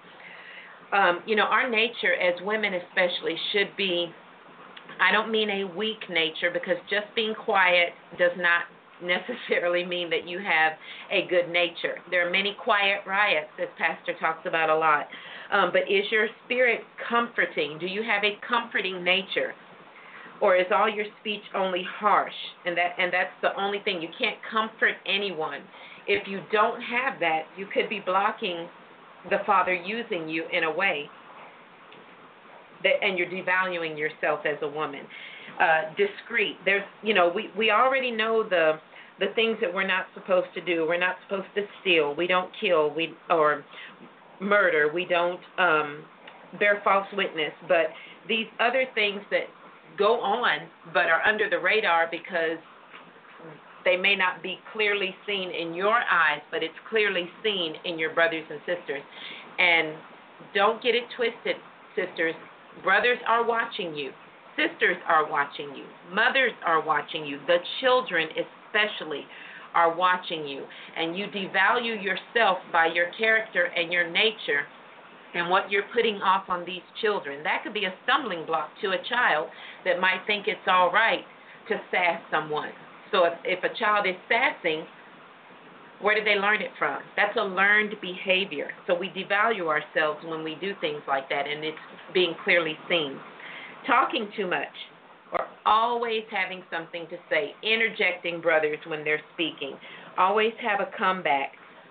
Our nature as women especially should be, I don't mean a weak nature, because just being quiet does not necessarily mean that you have a good nature. There are many quiet riots, as Pastor talks about a lot. But is your spirit comforting? Do you have a comforting nature? Or is all your speech only harsh? And that's the only thing. You can't comfort anyone. If you don't have that, you could be blocking the Father using you in a way and you're devaluing yourself as a woman. Discreet. There's, we already know the things that we're not supposed to do. We're not supposed to steal. We don't kill. Or murder. We don't bear false witness. But these other things that go on but are under the radar because they may not be clearly seen in your eyes, but it's clearly seen in your brothers and sisters. And don't get it twisted, sisters. Brothers are watching you. Sisters are watching you. Mothers are watching you. The children especially are watching you. And you devalue yourself by your character and your nature and what you're putting off on these children. That could be a stumbling block to a child that might think it's all right to sass someone. So if a child is sassing, where did they learn it from? That's a learned behavior. So we devalue ourselves when we do things like that, and it's being clearly seen. Talking too much, or always having something to say, interjecting brothers when they're speaking. Always have a comeback.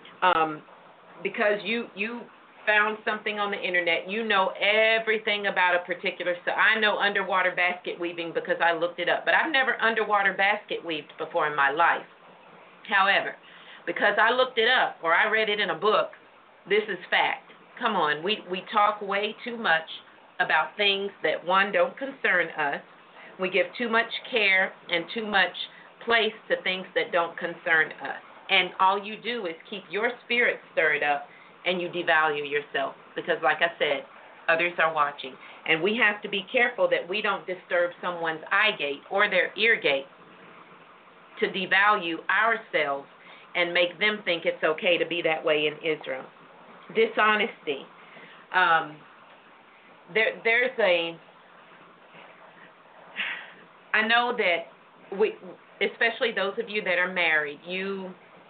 Because you found something on the internet, you know everything about a particular stuff. I know underwater basket weaving because I looked it up, but I've never underwater basket weaved before in my life. However, because I looked it up or I read it in a book, this is fact. Come on, we talk way too much about things that, one, don't concern us. We give too much care and too much place to things that don't concern us. And all you do is keep your spirit stirred up, and you devalue yourself because, like I said, others are watching. And we have to be careful that we don't disturb someone's eye gate or their ear gate to devalue ourselves and make them think it's okay to be that way in Israel. Dishonesty. I know that we, especially those of you that are married, you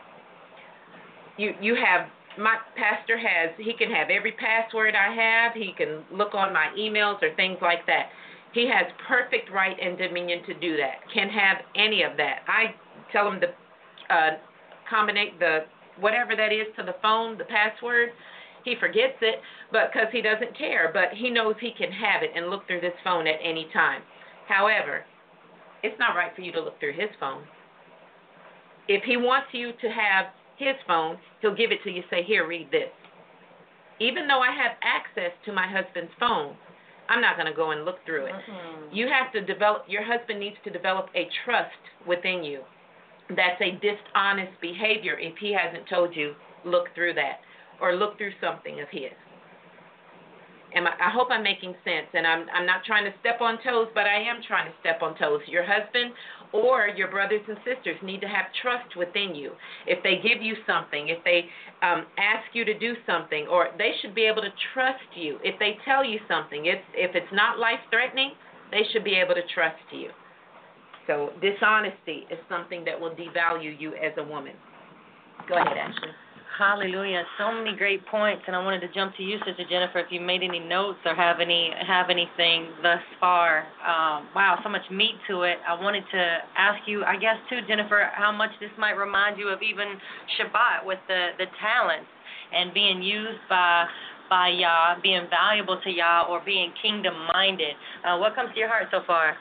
have, my pastor he can have every password I have. He can look on my emails or things like that. He has perfect right and dominion to do that. Can have any of that. I tell him to combine whatever that is to the phone, the password. He forgets it, but because he doesn't care. But he knows he can have it and look through this phone at any time. However, it's not right for you to look through his phone. If he wants you to have his phone, he'll give it to you, say, here, read this. Even though I have access to my husband's phone, I'm not going to go and look through it. Mm-hmm. You have to develop, your husband needs to develop a trust within you that's a dishonest behavior if he hasn't told you, look through that, or look through something of his. I hope I'm making sense, and I'm not trying to step on toes, but I am trying to step on toes. Your husband or your brothers and sisters need to have trust within you. If they give you something, if they ask you to do something, or they should be able to trust you. If they tell you something, if it's not life-threatening, they should be able to trust you. So dishonesty is something that will devalue you as a woman. Go ahead, Ashley. Hallelujah. So many great points, and I wanted to jump to you, Sister Jennifer, if you made any notes or have anything thus far. Wow, so much meat to it. I wanted to ask you, I guess, too, Jennifer, how much this might remind you of even Shabbat with the talents and being used by Yah, being valuable to Yah, or being kingdom-minded. What comes to your heart so far?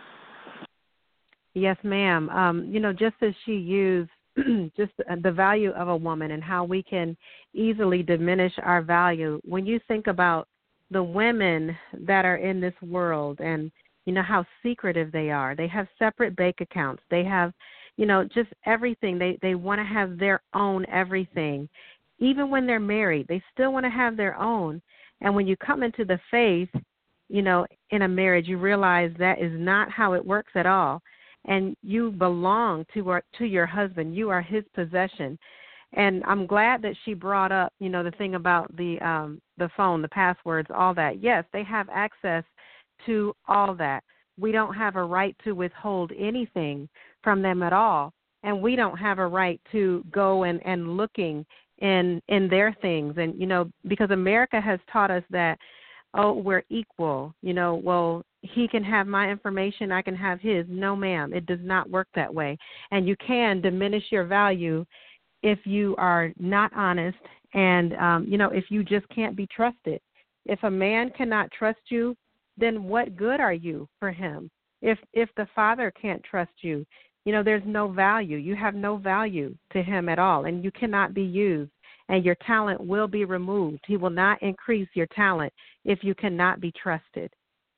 Yes, ma'am. Just as she used just the value of a woman and how we can easily diminish our value. When you think about the women that are in this world and, how secretive they are. They have separate bank accounts. They have, just everything. They want to have their own everything. Even when they're married, they still want to have their own. And when you come into the faith, in a marriage, you realize that is not how it works at all. And you belong to your husband. You are his possession. And I'm glad that she brought up, the thing about the phone, the passwords, all that. Yes, they have access to all that. We don't have a right to withhold anything from them at all. And we don't have a right to go and looking in their things. And, because America has taught us that, we're equal, well, he can have my information, I can have his. No, ma'am, it does not work that way. And you can diminish your value if you are not honest and, if you just can't be trusted. If a man cannot trust you, then what good are you for him? If the father can't trust you, there's no value. You have no value to him at all, and you cannot be used. And your talent will be removed. He will not increase your talent if you cannot be trusted.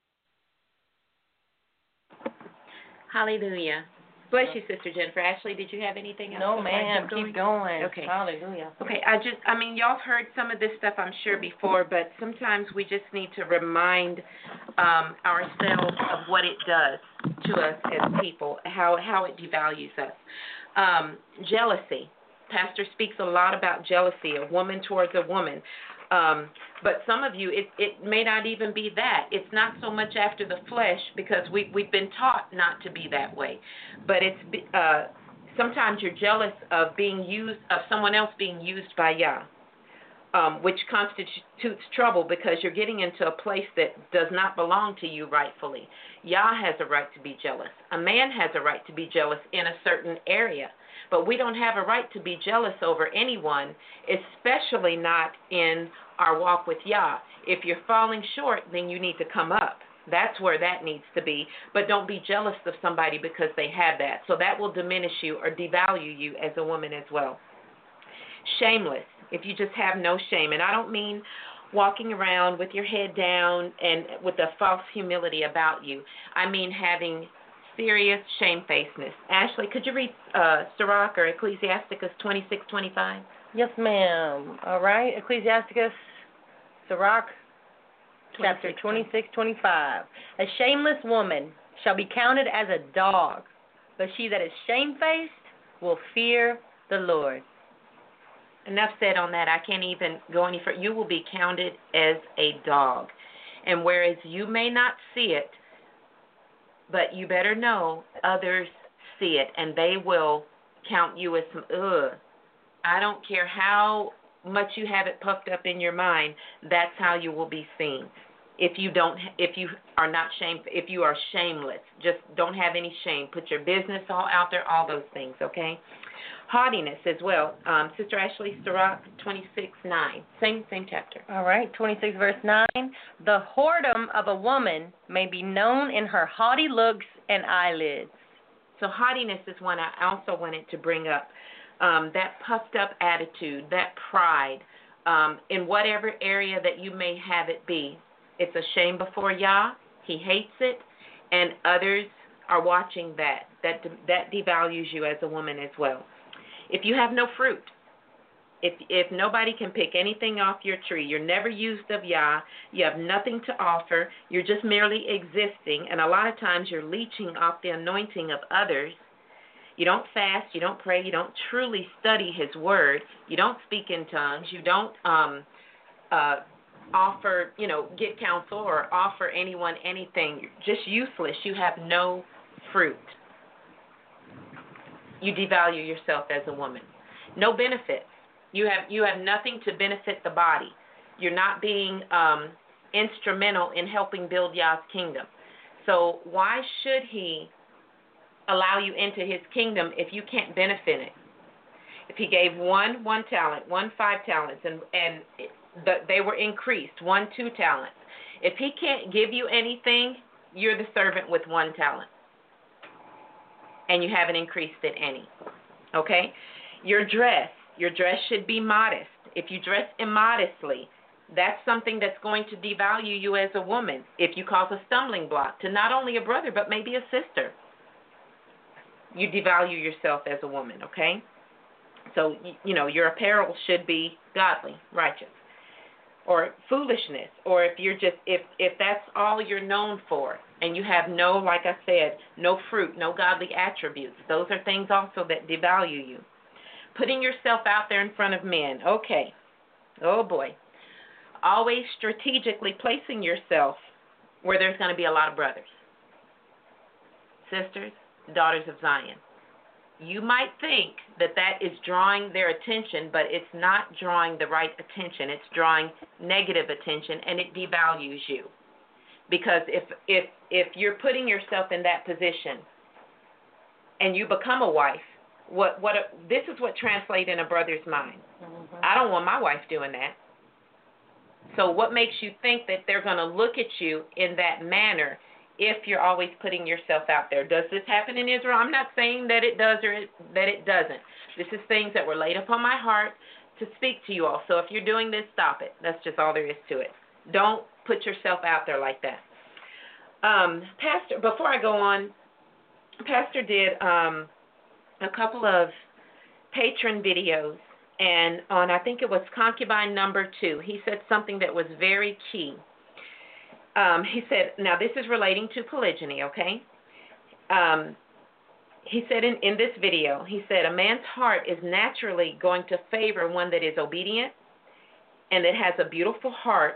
Hallelujah. Bless you, Sister Jennifer. Ashley, did you have anything else? No, ma'am. Keep going. Okay. Hallelujah. Okay, y'all have heard some of this stuff, I'm sure, before, but sometimes we just need to remind ourselves of what it does to us as people, how it devalues us. Jealousy. Pastor speaks a lot about jealousy, a woman towards a woman. But some of you, it may not even be that. It's not so much after the flesh because we've been taught not to be that way. But it's sometimes you're jealous of someone else being used by Yah, which constitutes trouble because you're getting into a place that does not belong to you rightfully. Yah has a right to be jealous. A man has a right to be jealous in a certain area. But we don't have a right to be jealous over anyone, especially not in our walk with Yah. If you're falling short, then you need to come up. That's where that needs to be. But don't be jealous of somebody because they have that. So that will diminish you or devalue you as a woman as well. Shameless, if you just have no shame. And I don't mean walking around with your head down and with a false humility about you. I mean having serious shamefacedness. Ashley, could you read Sirach or Ecclesiasticus 26:25? Yes, ma'am. All right. Ecclesiasticus, Sirach, chapter 26:25. A shameless woman shall be counted as a dog, but she that is shamefaced will fear the Lord. Enough said on that. I can't even go any further. You will be counted as a dog. And whereas you may not see it, but you better know others see it, and they will count you as some, I don't care how much you have it puffed up in your mind, that's how you will be seen. If you are shameless, just don't have any shame. Put your business all out there, all those things, okay? Haughtiness as well. Sister Ashley, Sirach 26:9. Same chapter. All right, 26 verse 9. The whoredom of a woman may be known in her haughty looks and eyelids. So haughtiness is one I also wanted to bring up. That puffed up attitude, that pride, in whatever area that you may have it be. It's a shame before Yah. He hates it, and others are watching that devalues you as a woman as well. If you have no fruit, if nobody can pick anything off your tree, you're never used of Yah, you have nothing to offer, you're just merely existing, and a lot of times you're leeching off the anointing of others. You don't fast, you don't pray, you don't truly study His Word, you don't speak in tongues, you don't offer, get counsel or offer anyone anything. You're just useless. You have no fruit. You devalue yourself as a woman. No benefits. You have nothing to benefit the body. You're not being instrumental in helping build Yah's kingdom. So why should He allow you into His kingdom if you can't benefit it? If He gave one talent, 5 talents, and they were increased, 2 talents. If He can't give you anything, you're the servant with 1 talent, and you haven't increased it any. Okay? Your dress should be modest. If you dress immodestly, that's something that's going to devalue you as a woman. If you cause a stumbling block to not only a brother, but maybe a sister, you devalue yourself as a woman, okay? So, your apparel should be godly, righteous, or foolishness, or if that's all you're known for, and you have no, like I said, no fruit, no godly attributes, those are things also that devalue you. Putting yourself out there in front of men, okay, oh boy. Always strategically placing yourself where there's going to be a lot of brothers, sisters, daughters of Zion. You might think that is drawing their attention, but it's not drawing the right attention. It's drawing negative attention, and it devalues you. Because if you're putting yourself in that position and you become a wife, this is what translates in a brother's mind. Mm-hmm. I don't want my wife doing that. So what makes you think that they're going to look at you in that manner if you're always putting yourself out there? Does this happen in Israel? I'm not saying that it does or that it doesn't. This is things that were laid upon my heart to speak to you all. So if you're doing this, stop it. That's just all there is to it. Don't put yourself out there like that. Pastor, before I go on, Pastor did a couple of patron videos, and on, I think it was concubine number 2, he said something that was very key. He said, now this is relating to polygyny, okay? He said in this video, he said, a man's heart is naturally going to favor one that is obedient and that has a beautiful heart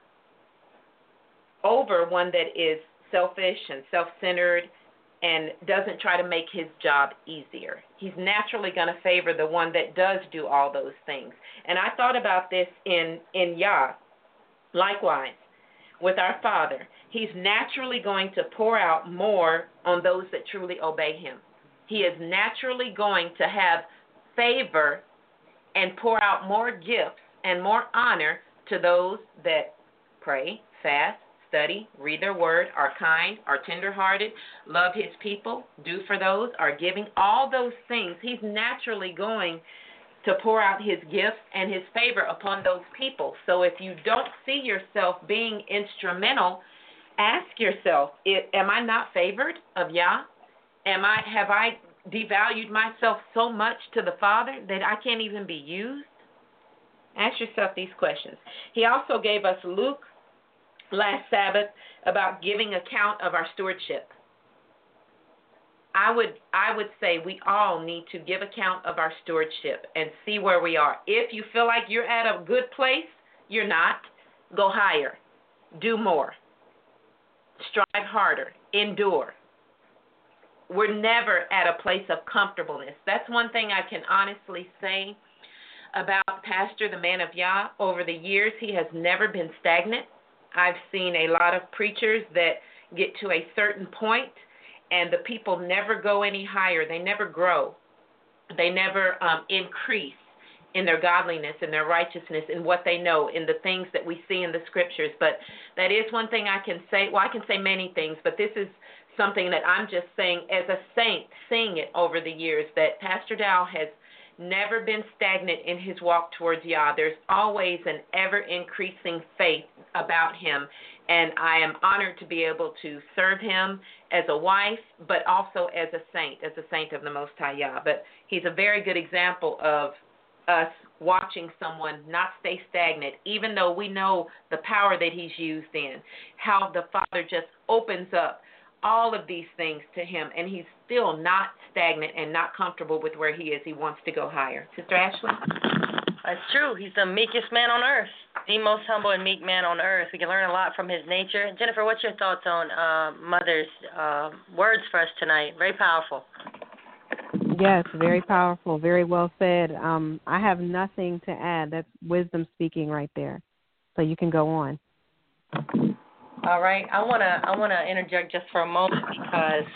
over one that is selfish and self-centered and doesn't try to make his job easier. He's naturally going to favor the one that does do all those things. And I thought about this in Yah. Likewise, with our Father, He's naturally going to pour out more on those that truly obey Him. He is naturally going to have favor and pour out more gifts and more honor to those that pray, fast, study, read their word, are kind, are tenderhearted, love His people, do for those, are giving, all those things. He's naturally going to pour out His gifts and His favor upon those people. So if you don't see yourself being instrumental, ask yourself, am I not favored of Yah? Have I devalued myself so much to the Father that I can't even be used? Ask yourself these questions. He also gave us Luke last Sabbath about giving account of our stewardship. I would say we all need to give account of our stewardship and see where we are. If you feel like you're at a good place, you're not. Go higher. Do more. Strive harder. Endure. We're never at a place of comfortableness. That's one thing I can honestly say about Pastor, the man of Yah. Over the years, he has never been stagnant. I've seen a lot of preachers that get to a certain point and the people never go any higher. They never grow. They never increase in their godliness, in their righteousness, in what they know, in the things that we see in the scriptures. But that is one thing I can say. Well, I can say many things, but this is something that I'm just saying as a saint, seeing it over the years, that Pastor Dow has never been stagnant in his walk towards Yah. There's always an ever-increasing faith about him And I am honored to be able to serve him as a wife, but also as a saint of the Most High Yah. But he's a very good example of us watching someone not stay stagnant, even though we know the power that he's used in, how the Father just opens up all of these things to him, and he's still not stagnant and not comfortable with where he is. He wants to go higher. Sister Ashley? That's true. He's the meekest man on earth, the most humble and meek man on earth. We can learn a lot from his nature. Jennifer, what's your thoughts on Mother's words for us tonight? Very powerful. Yes, very powerful, very well said. I have nothing to add. That's wisdom speaking right there. So you can go on. All right. I wanna interject just for a moment because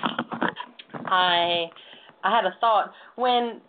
I had a thought when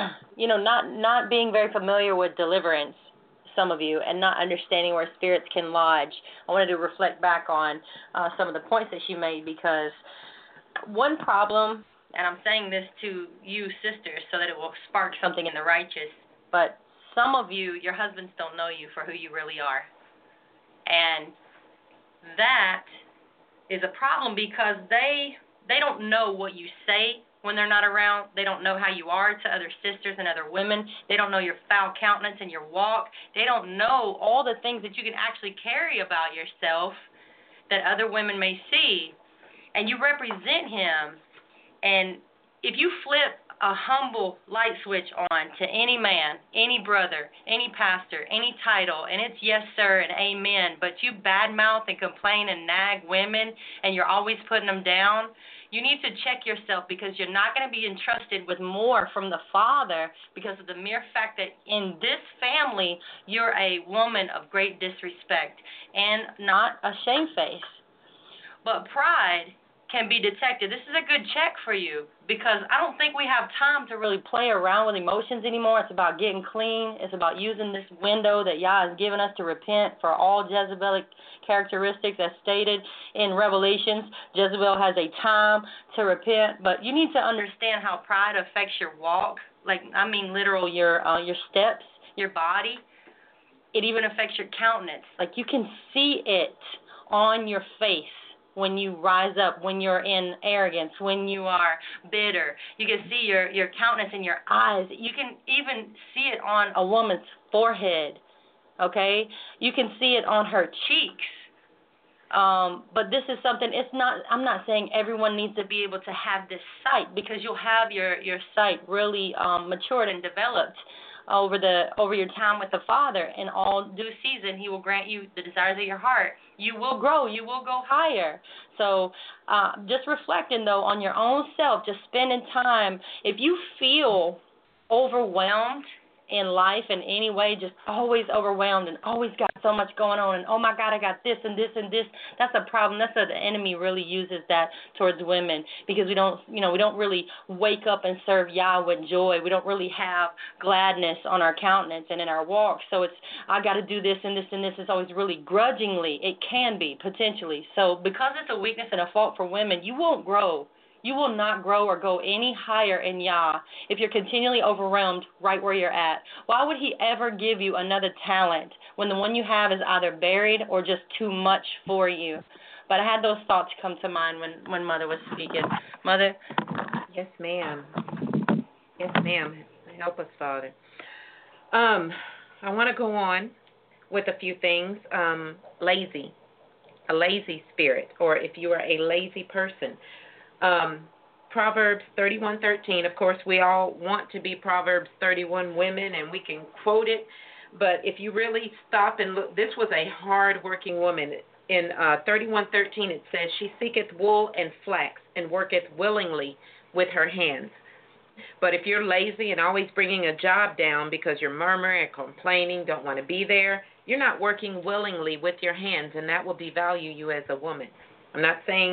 not being very familiar with deliverance, some of you, and not understanding where spirits can lodge. I wanted to reflect back on some of the points that she made, because one problem, and I'm saying this to you sisters so that it will spark something in the righteous, but some of you, your husbands don't know you for who you really are. And that is a problem because they don't know what you say when they're not around. They don't know how you are to other sisters and other women. They don't know your foul countenance and your walk. They don't know all the things that you can actually carry about yourself that other women may see. And you represent him. And if you flip a humble light switch on to any man, any brother, any pastor, any title, and it's yes, sir, and amen, but you badmouth and complain and nag women and you're always putting them down, you need to check yourself, because you're not going to be entrusted with more from the Father because of the mere fact that in this family you're a woman of great disrespect and not a shamefaced. But pride can be detected. This is a good check for you, because I don't think we have time to really play around with emotions anymore. It's about getting clean. It's about using this window that Yah has given us to repent for all Jezebelic characteristics as stated in Revelations. Jezebel has a time to repent, but you need to understand how pride affects your walk. Literal your steps, your body. It even affects your countenance. You can see it on your face. When you rise up, when you're in arrogance, when you are bitter. You can see your countenance in your eyes. You can even see it on a woman's forehead, okay? You can see it on her cheeks. But this is something, I'm not saying everyone needs to be able to have this sight, because you'll have your sight really matured and developed over your time with the Father. In all due season, he will grant you the desires of your heart. You will grow. You will go higher. So just reflecting, though, on your own self, just spending time. If you feel overwhelmed in life in any way, just always overwhelmed and always got so much going on, and oh my God, I got this and this and this, that's a problem. That's how the enemy really uses that towards women, because we don't really wake up and serve Yah with joy. We don't really have gladness on our countenance and in our walk. So it's, I got to do this and this and this. It's always really grudgingly. It can be potentially. So because it's a weakness and a fault for women, you won't grow. You will not grow or go any higher in Yah if you're continually overwhelmed right where you're at. Why would he ever give you another talent when the one you have is either buried or just too much for you? But I had those thoughts come to mind when Mother was speaking. Mother? Yes, ma'am. Yes, ma'am. Help us, Father. I want to go on with a few things. Lazy. A lazy spirit, or if you are a lazy person. Proverbs 31:13. Of course, we all want to be Proverbs 31 women, and we can quote it. But if you really stop and look, this was a hard-working woman. In 31:13, it says, "She seeketh wool and flax, and worketh willingly with her hands." But if you're lazy and always bringing a job down because you're murmuring and complaining, don't want to be there, you're not working willingly with your hands, and that will devalue you as a woman. I'm not saying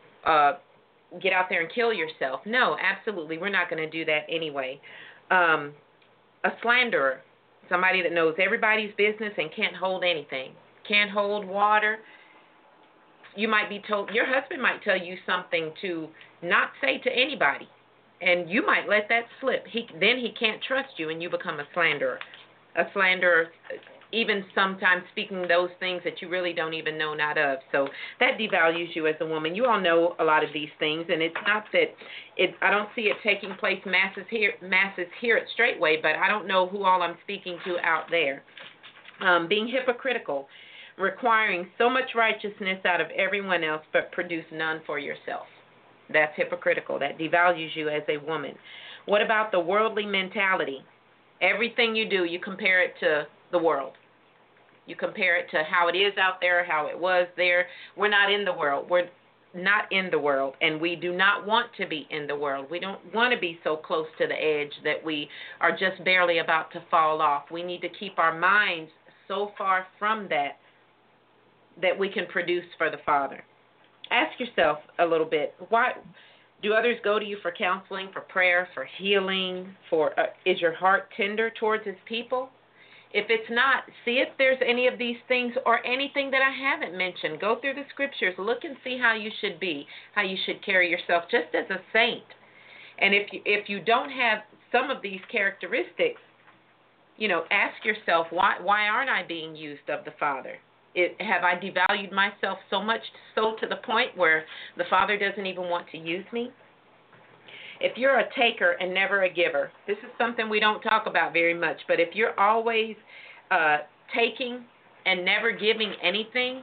get out there and kill yourself. No, absolutely. We're not going to do that anyway. A slanderer, somebody that knows everybody's business and can't hold anything, can't hold water. You might be told, your husband might tell you something to not say to anybody, and you might let that slip. Then he can't trust you, and you become a slanderer. A slanderer even sometimes speaking those things that you really don't even know not of. So that devalues you as a woman. You all know a lot of these things, and it's not that I don't see it taking place masses here at Straightway, but I don't know who all I'm speaking to out there. Being hypocritical, requiring so much righteousness out of everyone else but produce none for yourself. That's hypocritical. That devalues you as a woman. What about the worldly mentality? Everything you do, you compare it to the world. You compare it to how it is out there, how it was there. We're not in the world. We're not in the world, and we do not want to be in the world. We don't want to be so close to the edge that we are just barely about to fall off. We need to keep our minds so far from that we can produce for the Father. Ask yourself a little bit, why do others go to you for counseling, for prayer, for healing, is your heart tender towards His people? If it's not, see if there's any of these things or anything that I haven't mentioned. Go through the scriptures, look and see how you should be, how you should carry yourself just as a saint. And if you don't have some of these characteristics, ask yourself, why aren't I being used of the Father? Have I devalued myself so much so to the point where the Father doesn't even want to use me? If you're a taker and never a giver, this is something we don't talk about very much, but if you're always taking and never giving anything,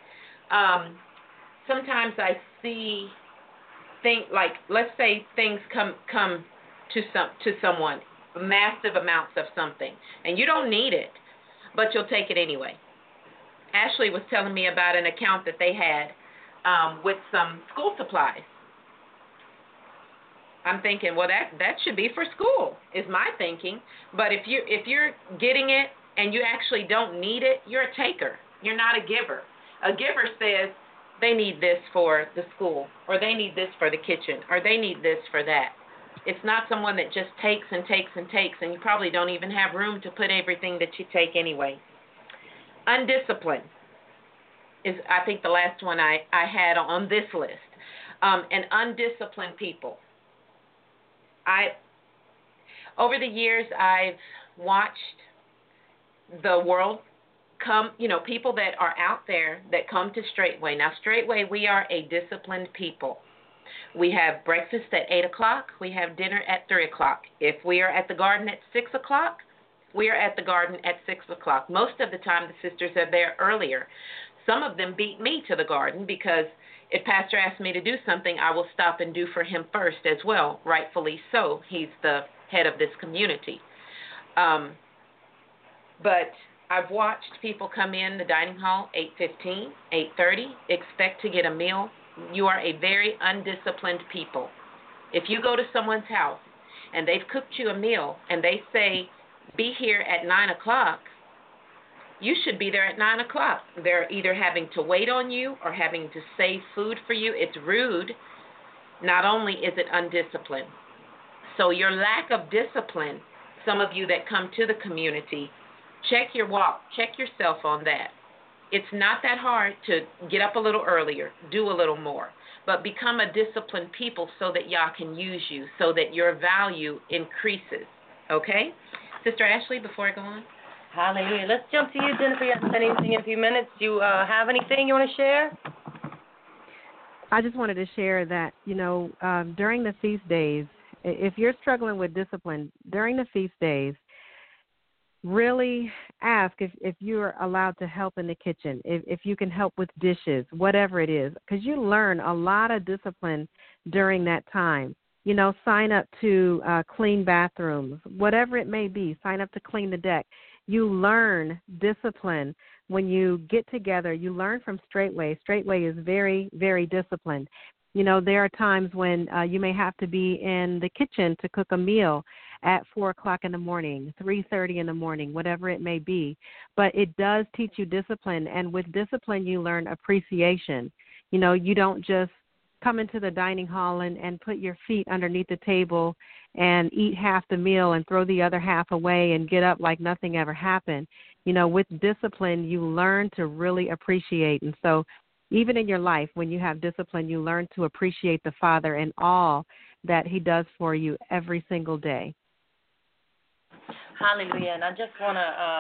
sometimes I see let's say things come to someone, massive amounts of something, and you don't need it, but you'll take it anyway. Ashley was telling me about an account that they had with some school supplies. I'm thinking, well, that should be for school, is my thinking. But if you're getting it and you actually don't need it, you're a taker. You're not a giver. A giver says they need this for the school, or they need this for the kitchen, or they need this for that. It's not someone that just takes and takes and takes, and you probably don't even have room to put everything that you take anyway. Undisciplined is, I think, the last one I had on this list. And undisciplined people. Over the years, I've watched the world come, people that are out there that come to Straightway. Now, Straightway, we are a disciplined people. We have breakfast at 8 o'clock. We have dinner at 3 o'clock. If we are at the garden at 6 o'clock, we are at the garden at 6 o'clock. Most of the time, the sisters are there earlier. Some of them beat me to the garden because if Pastor asks me to do something, I will stop and do for him first as well, rightfully so. He's the head of this community. But I've watched people come in the dining hall 8:15, 8:30, expect to get a meal. You are a very undisciplined people. If you go to someone's house and they've cooked you a meal and they say, be here at 9 o'clock, you should be there at 9 o'clock. They're either having to wait on you or having to save food for you. It's rude. Not only is it undisciplined. So your lack of discipline, some of you that come to the community, check your walk. Check yourself on that. It's not that hard to get up a little earlier, do a little more, but become a disciplined people so that y'all can use you, so that your value increases. Okay? Sister Ashley, before I go on. Hallelujah. Let's jump to you, Jennifer. You haven't said anything in a few minutes. Do you have anything you want to share? I just wanted to share that, during the feast days, if you're struggling with discipline, during the feast days, really ask if you're allowed to help in the kitchen, if you can help with dishes, whatever it is, because you learn a lot of discipline during that time. Sign up to clean bathrooms, whatever it may be, sign up to clean the deck. You learn discipline when you get together. You learn from Straightway. Straightway is very, very disciplined. There are times when you may have to be in the kitchen to cook a meal at 4 o'clock in the morning, 3:30 in the morning, whatever it may be. But it does teach you discipline, and with discipline you learn appreciation. You don't just come into the dining hall and put your feet underneath the table and eat half the meal and throw the other half away and get up like nothing ever happened. With discipline, you learn to really appreciate. And so even in your life, when you have discipline, you learn to appreciate the Father and all that He does for you every single day. Hallelujah. And I just want to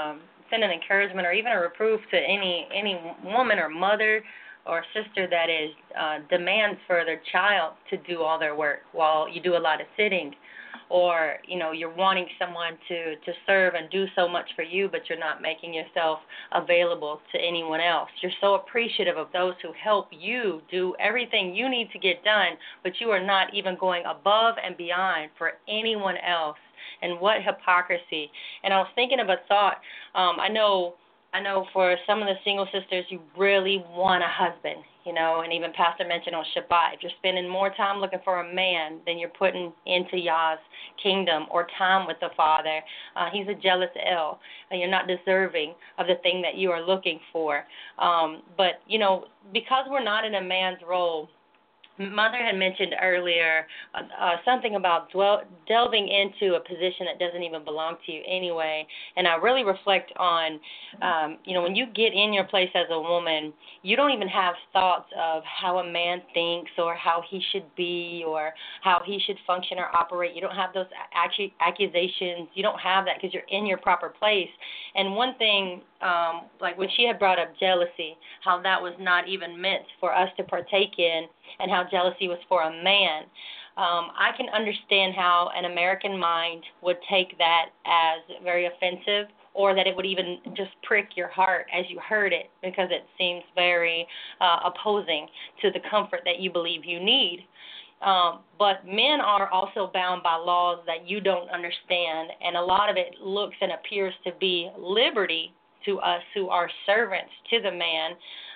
send an encouragement or even a reproof to any woman or mother or sister that is demands for their child to do all their work while you do a lot of sitting, or you're wanting someone to serve and do so much for you, but you're not making yourself available to anyone else. You're so appreciative of those who help you do everything you need to get done, but you are not even going above and beyond for anyone else. And what hypocrisy. And I was thinking of a thought. I know for some of the single sisters, you really want a husband, and even Pastor mentioned on Shabbat, if you're spending more time looking for a man than you're putting into Yah's kingdom or time with the Father, he's a jealous El, and you're not deserving of the thing that you are looking for. But, because we're not in a man's role, Mother had mentioned earlier something about delving into a position that doesn't even belong to you anyway. And I really reflect on, when you get in your place as a woman, you don't even have thoughts of how a man thinks or how he should be or how he should function or operate. You don't have those accusations. You don't have that because you're in your proper place. And one thing, like when she had brought up jealousy, how that was not even meant for us to partake in, and how jealousy was for a man. I can understand how an American mind would take that as very offensive, or that it would even just prick your heart as you heard it, because it seems very opposing to the comfort that you believe you need. But men are also bound by laws that you don't understand, and a lot of it looks and appears to be liberty to us who are servants to the man,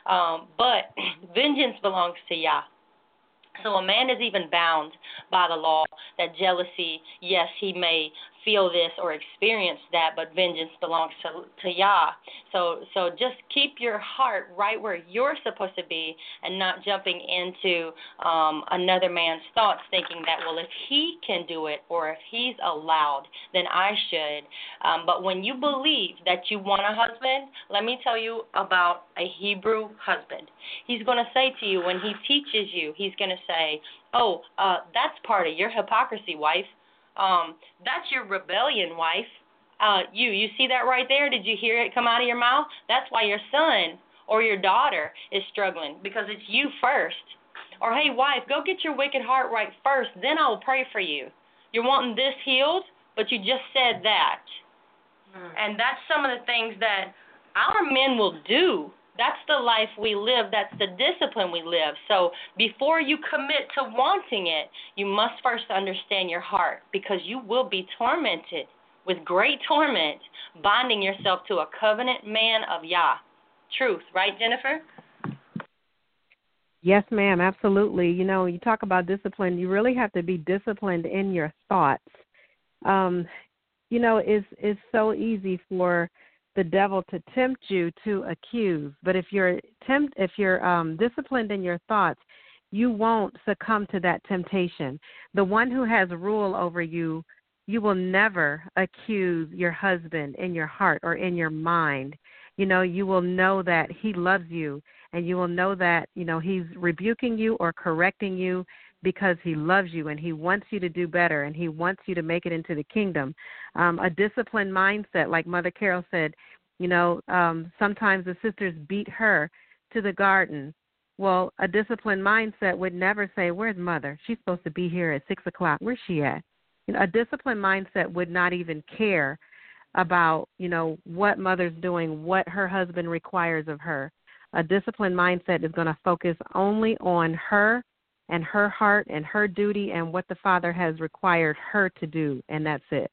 but vengeance belongs to Yah. So a man is even bound by the law that jealousy, yes, he may feel this or experience that, but vengeance belongs to Yah. So just keep your heart right where you're supposed to be and not jumping into another man's thoughts thinking that, well, if he can do it or if he's allowed, then I should. But when you believe that you want a husband, let me tell you about a Hebrew husband. He's going to say to you when he teaches you, he's going to say, that's part of your hypocrisy, wife. That's your rebellion, wife. You see that right there? Did you hear it come out of your mouth? That's why your son or your daughter is struggling, because it's you first. Or, hey, wife, go get your wicked heart right first, then I will pray for you. You're wanting this healed, but you just said that. And that's some of the things that our men will do. That's the life we live. That's the discipline we live. So before you commit to wanting it, you must first understand your heart, because you will be tormented with great torment, binding yourself to a covenant man of Yah. Truth, right, Jennifer? Yes, ma'am, absolutely. You talk about discipline. You really have to be disciplined in your thoughts. It's so easy for the devil to tempt you to accuse, but if you're disciplined in your thoughts, you won't succumb to that temptation. The one who has rule over you, you will never accuse your husband in your heart or in your mind. You will know that he loves you, and you will know that, he's rebuking you or correcting you because he loves you and he wants you to do better and he wants you to make it into the kingdom. A disciplined mindset, like Mother Carol said, sometimes the sisters beat her to the garden. Well, a disciplined mindset would never say, where's Mother? She's supposed to be here at 6 o'clock. Where's she at? A disciplined mindset would not even care about, what Mother's doing, what her husband requires of her. A disciplined mindset is going to focus only on her and her heart and her duty and what the Father has required her to do, and that's it.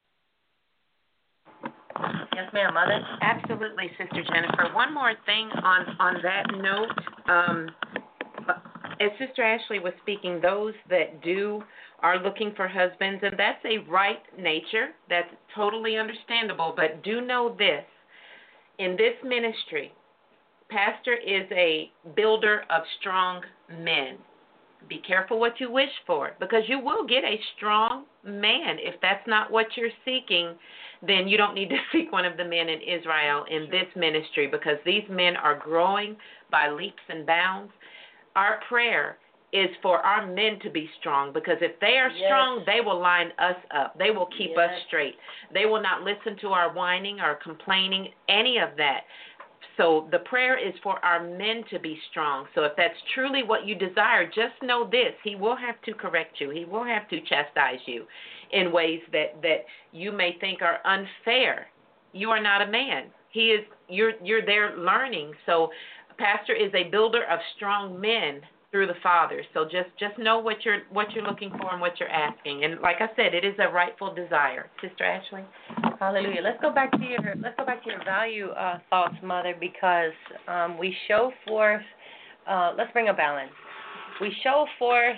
Yes, ma'am, Mother. Absolutely, Sister Jennifer. One more thing on that note. As Sister Ashley was speaking, those that are looking for husbands, and that's a right nature. That's totally understandable. But do know this. In this ministry, Pastor is a builder of strong men. Be careful what you wish for, because you will get a strong man. If that's not what you're seeking, then you don't need to seek one of the men in Israel in this ministry, because these men are growing by leaps and bounds. Our prayer is for our men to be strong, because if they are strong, they will line us up. They will keep us straight. They will not listen to our whining or complaining, any of that. So the prayer is for our men to be strong. So if that's truly what you desire, just know this: He will have to correct you. He will have to chastise you in ways that you may think are unfair. You are not a man. He is. You're there learning. So pastor is a builder of strong men through the Father. So just know what you're looking for and what you're asking. And like I said, it is a rightful desire. Sister Ashley. Hallelujah. Let's go back to your value thoughts, Mother, because we show forth. Let's bring a balance. We show forth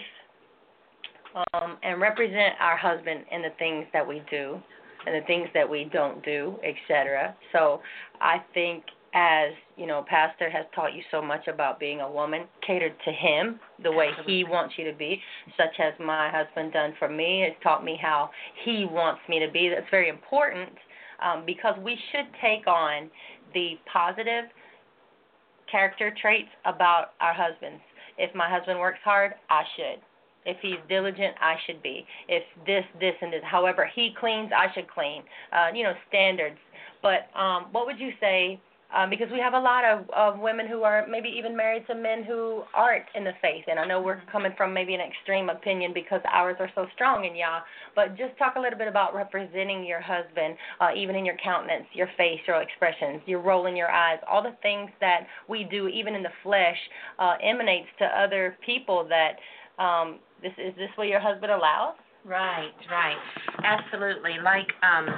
and represent our husband in the things that we do and the things that we don't do, etc. So I think, as you know, Pastor has taught you so much about being a woman catered to him the way he wants you to be, such as my husband done for me. It's taught me how he wants me to be. That's very important because we should take on the positive character traits about our husbands. If my husband works hard, I should. If he's diligent, I should be. If this, and this. However he cleans, I should clean. Standards. But what would you say, because we have a lot of women who are maybe even married to men who aren't in the faith, and I know we're coming from maybe an extreme opinion because ours are so strong in y'all, but just talk a little bit about representing your husband, even in your countenance, your facial expressions, your rolling your eyes, all the things that we do even in the flesh emanates to other people that is this what your husband allows? Right. Absolutely. Like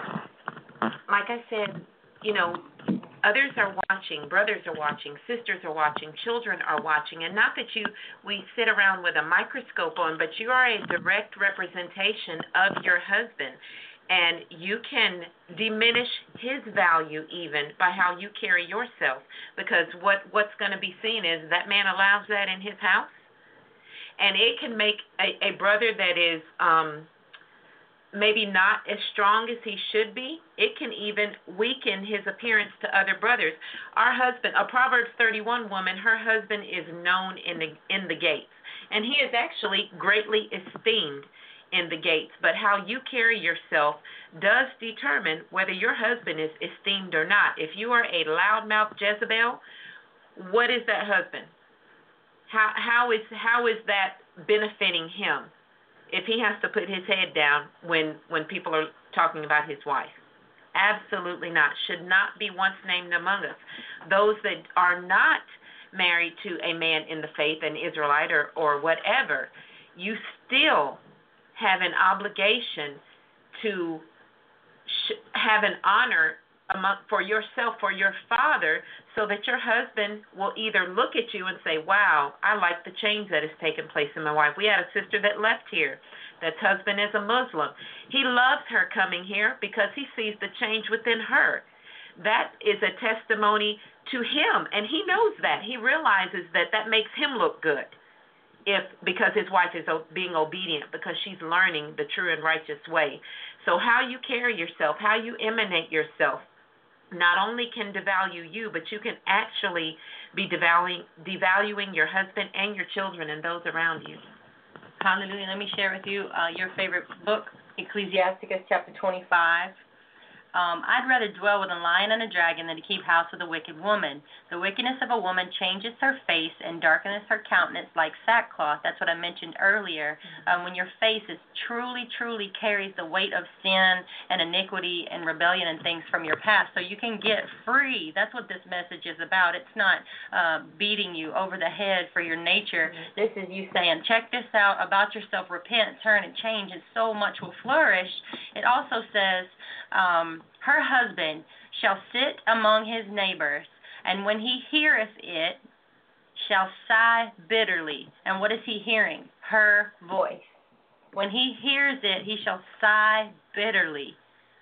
I said, others are watching, brothers are watching, sisters are watching, children are watching, and not that we sit around with a microscope on, but you are a direct representation of your husband, and you can diminish his value even by how you carry yourself, because what's going to be seen is that man allows that in his house, and it can make a brother that is maybe not as strong as he should be. It can even weaken his appearance to other brothers. Our husband, a Proverbs 31 woman, her husband is known in the gates, and he is actually greatly esteemed in the gates. But how you carry yourself does determine whether your husband is esteemed or not. If you are a loudmouth Jezebel, what is that husband? How is that benefiting him if he has to put his head down when people are talking about his wife? Absolutely not. Should not be once named among us. Those that are not married to a man in the faith, an Israelite or whatever, you still have an obligation to have an honor for yourself, for your father, so that your husband will either look at you and say, wow, I like the change that has taken place in my wife. We had a sister that left here. That's husband is a Muslim. He loves her coming here because he sees the change within her. That is a testimony to him, and he knows that. He realizes that makes him look good because his wife is being obedient, because she's learning the true and righteous way. So how you carry yourself, how you emanate yourself, not only can devalue you, but you can actually be devaluing your husband and your children and those around you. Hallelujah. Let me share with you your favorite book, Ecclesiasticus chapter 25. I'd rather dwell with a lion and a dragon than to keep house with a wicked woman. The wickedness of a woman changes her face and darkens her countenance like sackcloth. That's what I mentioned earlier. When your face is truly carries the weight of sin and iniquity and rebellion and things from your past, so you can get free. That's what this message is about. It's not beating you over the head for your nature. This is you saying, check this out about yourself, repent, turn, and change, and so much will flourish. It also says, her husband shall sit among his neighbors, and when he heareth it, shall sigh bitterly. And what is he hearing? Her voice. When he hears it, he shall sigh bitterly.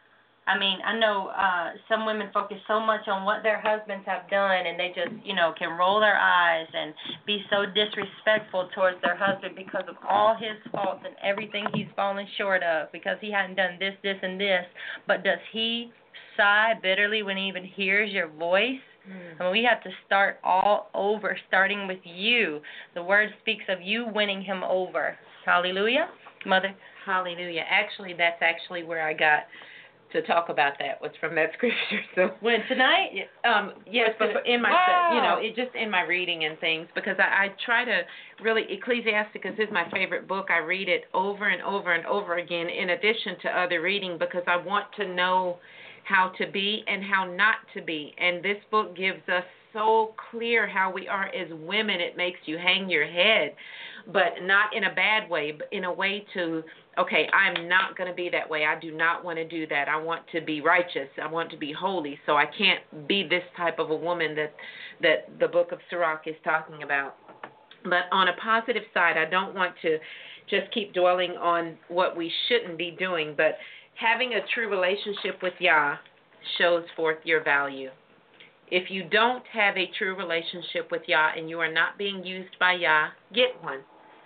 I mean, I know some women focus so much on what their husbands have done, and they just, can roll their eyes and be so disrespectful towards their husband because of all his faults and everything he's fallen short of, because he hadn't done this, and this. But does he sigh bitterly when he even hears your voice? And we have to start all over, starting with you. The word speaks of you winning him over. Hallelujah. Mother. Hallelujah. Actually, that's actually where I got to talk about that, was from that scripture. So when tonight? Yes, but in my, just in my reading and things, because I try to really, Ecclesiasticus is my favorite book. I read it over and over and over again, in addition to other reading, because I want to know how to be and how not to be. And this book gives us so clear how we are as women. It makes you hang your head, but not in a bad way, but in a way to, okay, I'm not going to be that way. I do not want to do that. I want to be righteous. I want to be holy. So I can't be this type of a woman that the book of Sirach is talking about. But on a positive side, I don't want to just keep dwelling on what we shouldn't be doing, but having a true relationship with Yah shows forth your value. If you don't have a true relationship with Yah and you are not being used by Yah, get one.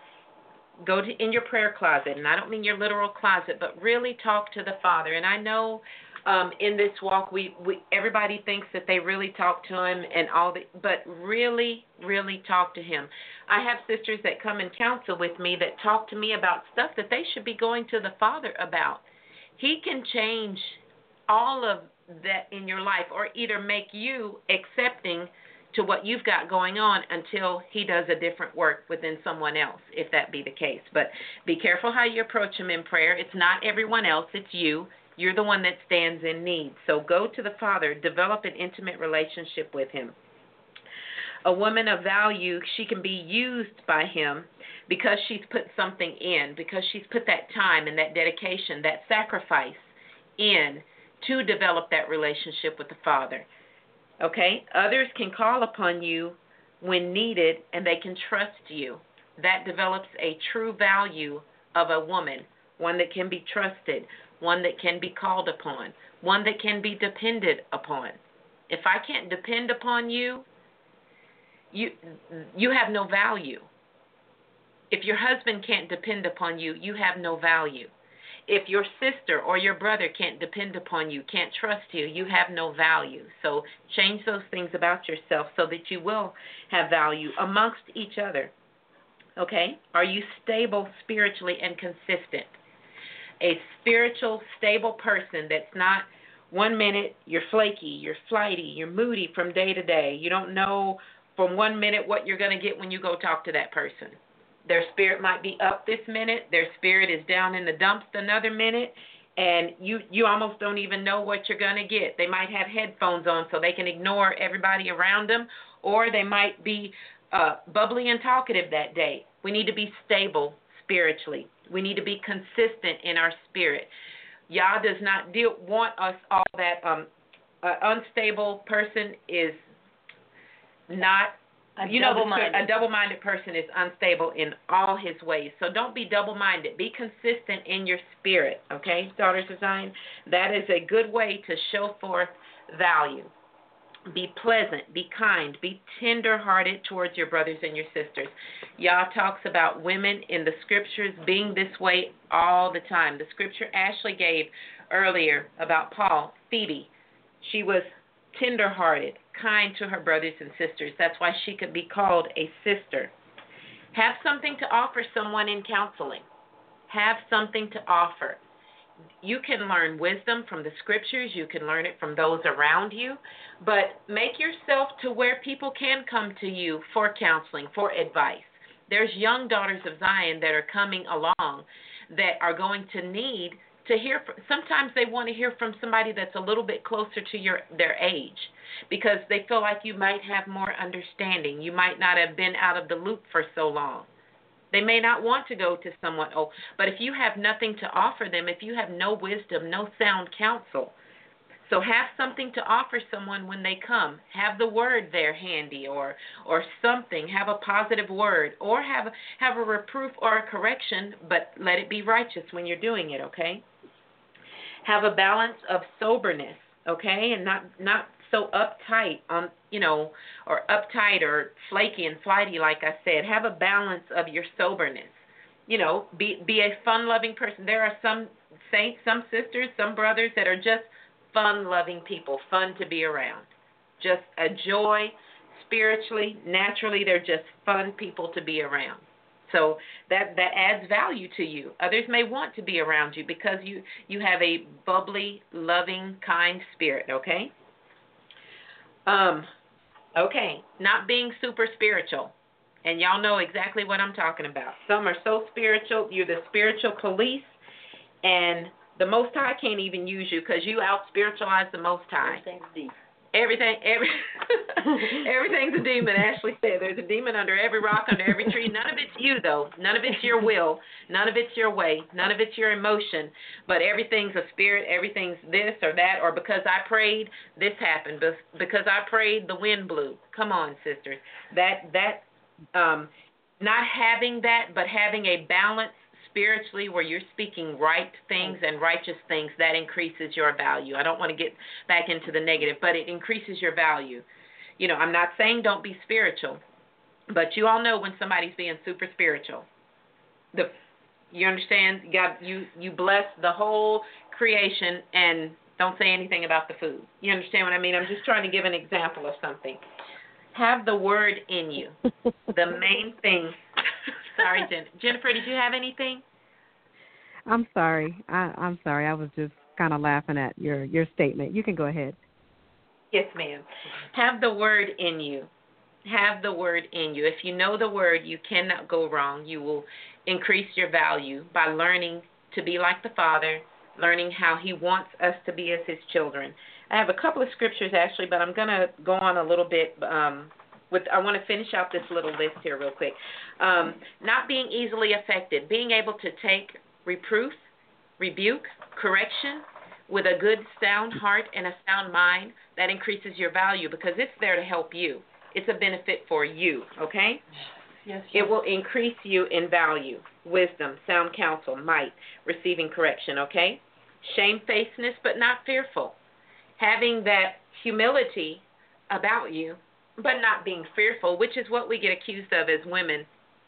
Go in your prayer closet, and I don't mean your literal closet, but really talk to the Father. And I know in this walk, we everybody thinks that they really talk to Him and all but really, really talk to Him. I have sisters that come and counsel with me that talk to me about stuff that they should be going to the Father about. He can change all of that in your life, or either make you accepting to what you've got going on until He does a different work within someone else, if that be the case. But be careful how you approach Him in prayer. It's not everyone else, it's you. You're the one that stands in need. So go to the Father, develop an intimate relationship with Him. A woman of value, she can be used by Him because she's put something in, because she's put that time and that dedication, that sacrifice in to develop that relationship with the Father. Okay? Others can call upon you when needed, and they can trust you. That develops a true value of a woman, one that can be trusted, one that can be called upon, one that can be depended upon. If I can't depend upon you, you have no value. If your husband can't depend upon you, you have no value. If your sister or your brother can't depend upon you, can't trust you, you have no value. So change those things about yourself so that you will have value amongst each other. Okay? Are you stable spiritually and consistent? A spiritual, stable person that's not 1 minute you're flaky, you're flighty, you're moody from day to day. You don't know from 1 minute what you're going to get when you go talk to that person. Their spirit might be up this minute, their spirit is down in the dumps another minute, and you almost don't even know what you're going to get. They might have headphones on so they can ignore everybody around them, or they might be bubbly and talkative that day. We need to be stable spiritually. We need to be consistent in our spirit. Yah does not want us all that. Unstable person is not, a double-minded person is unstable in all his ways. So don't be double-minded. Be consistent in your spirit, okay, daughters of Zion? That is a good way to show forth value. Be pleasant, be kind, be tender-hearted towards your brothers and your sisters. Yah talks about women in the scriptures being this way all the time. The scripture Ashley gave earlier about Paul, Phoebe, she was tender-hearted, kind to her brothers and sisters. That's why she could be called a sister. Have something to offer someone in counseling. Have something to offer. You can learn wisdom from the scriptures. You can learn it from those around you. But make yourself to where people can come to you for counseling, for advice. There's young daughters of Zion that are coming along that are going to need to hear. Sometimes they want to hear from somebody that's a little bit closer to their age, because they feel like you might have more understanding. You might not have been out of the loop for so long. They may not want to go to someone old, but if you have nothing to offer them, if you have no wisdom, no sound counsel, so have something to offer someone when they come. Have the word there handy, or something. Have a positive word, or have a reproof or a correction, but let it be righteous when you're doing it, okay? Have a balance of soberness, okay, and not so uptight on, or uptight or flaky and flighty, like I said. Have a balance of your soberness. Be a fun-loving person. There are some saints, some sisters, some brothers that are just fun-loving people, fun to be around. just a joy spiritually, naturally. They're just fun people to be around. So that adds value to you. Others may want to be around you because you have a bubbly, loving, kind spirit, okay? Okay, not being super spiritual. And y'all know exactly what I'm talking about. Some are so spiritual, you're the spiritual police, and the Most High can't even use you because you out-spiritualize the Most High. Everything's deep. Everything's a demon. Ashley said there's a demon under every rock, under every tree. None of it's you, though. None of it's your will. None of it's your way. None of it's your emotion. But everything's a spirit. Everything's this or that. Or because I prayed, this happened. Because I prayed, the wind blew. Come on, sisters. Not having that, but having a balance spiritually where you're speaking right things and righteous things, that increases your value. I don't want to get back into the negative, but it increases your value. You know, I'm not saying don't be spiritual, but you all know when somebody's being super spiritual. You understand? God, you bless the whole creation and don't say anything about the food. You understand what I mean? I'm just trying to give an example of something. Have the word in you. The main thing. Sorry, Jennifer, did you have anything? I'm sorry. I'm sorry. I was just kind of laughing at your statement. You can go ahead. Yes, ma'am. Have the word in you. Have the word in you. If you know the word, you cannot go wrong. You will increase your value by learning to be like the Father, learning how He wants us to be as His children. I have a couple of scriptures, actually, but I'm going to go on a little bit I want to finish out this little list here real quick. Not being easily affected, being able to take reproof, rebuke, correction with a good, sound heart and a sound mind, that increases your value because it's there to help you. It's a benefit for you, okay? Yes. It will increase you in value, wisdom, sound counsel, might, receiving correction, okay? Shamefacedness, but not fearful. Having that humility about you, but not being fearful, which is what we get accused of as women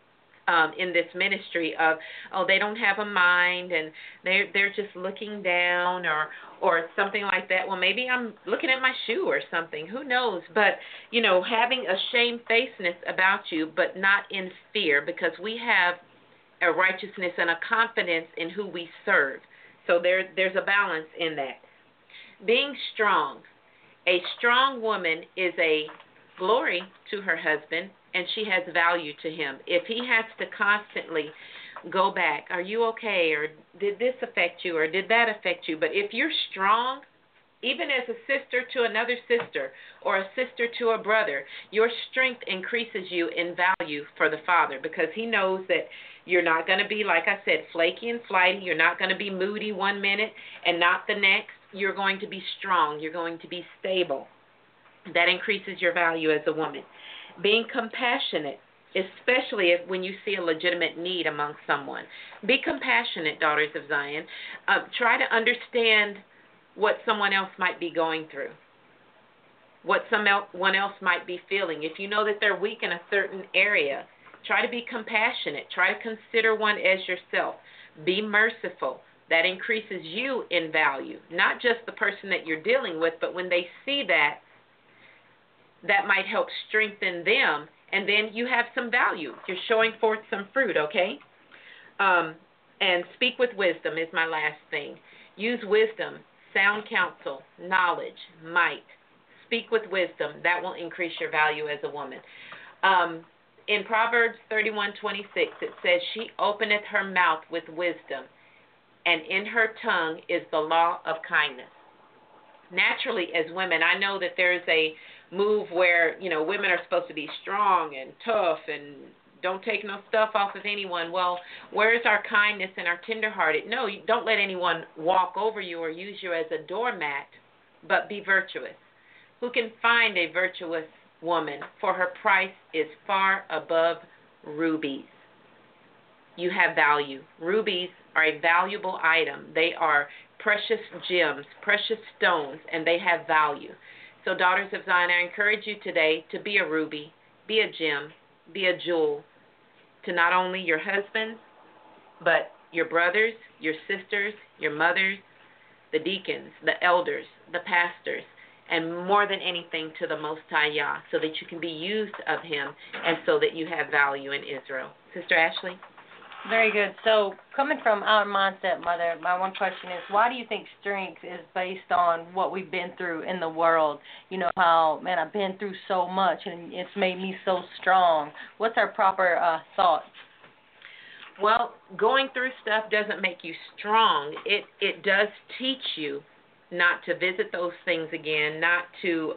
in this ministry of, oh, they don't have a mind and they're just looking down or something like that. Well, maybe I'm looking at my shoe or something. Who knows? But, you know, having a shamefacedness about you, but not in fear, because we have a righteousness and a confidence in who we serve. So there's a balance in that. Being strong. A strong woman is a glory to her husband, and she has value to him. If he has to constantly go back, are you okay, or did this affect you, or did that affect you? But if you're strong, even as a sister to another sister, or a sister to a brother, your strength increases you in value for the Father, because He knows that you're not going to be, like I said, flaky and flighty. You're not going to be moody one minute and not the next. You're going to be strong. You're going to be stable. That increases your value as a woman. Being compassionate, especially when you see a legitimate need among someone. Be compassionate, daughters of Zion. Try to understand what someone else might be going through, what someone else might be feeling. If you know that they're weak in a certain area, try to be compassionate. Try to consider one as yourself. Be merciful. That increases you in value, not just the person that you're dealing with, but when they see that, that might help strengthen them, and then you have some value. You're showing forth some fruit, okay? And speak with wisdom is my last thing. Use wisdom, sound counsel, knowledge, might. Speak with wisdom. That will increase your value as a woman. In Proverbs 31:26, it says, she openeth her mouth with wisdom, and in her tongue is the law of kindness. Naturally, as women, I know that there's a move where, you know, women are supposed to be strong and tough and don't take no stuff off of anyone. Well, where's our kindness and our tenderhearted? No, you don't let anyone walk over you or use you as a doormat, but be virtuous. Who can find a virtuous woman? For her price is far above rubies. You have value. Rubies are a valuable item. They are precious gems, precious stones, and they have value. So, daughters of Zion, I encourage you today to be a ruby, be a gem, be a jewel to not only your husbands, but your brothers, your sisters, your mothers, the deacons, the elders, the pastors, and more than anything to the Most High Yah, so that you can be used of Him and so that you have value in Israel. Sister Ashley? Very good. So coming from our mindset, Mother, my one question is, why do you think strength is based on what we've been through in the world? You know how, man, I've been through so much and it's made me so strong. What's our proper thoughts? Well, going through stuff doesn't make you strong. It does teach you not to visit those things again, not to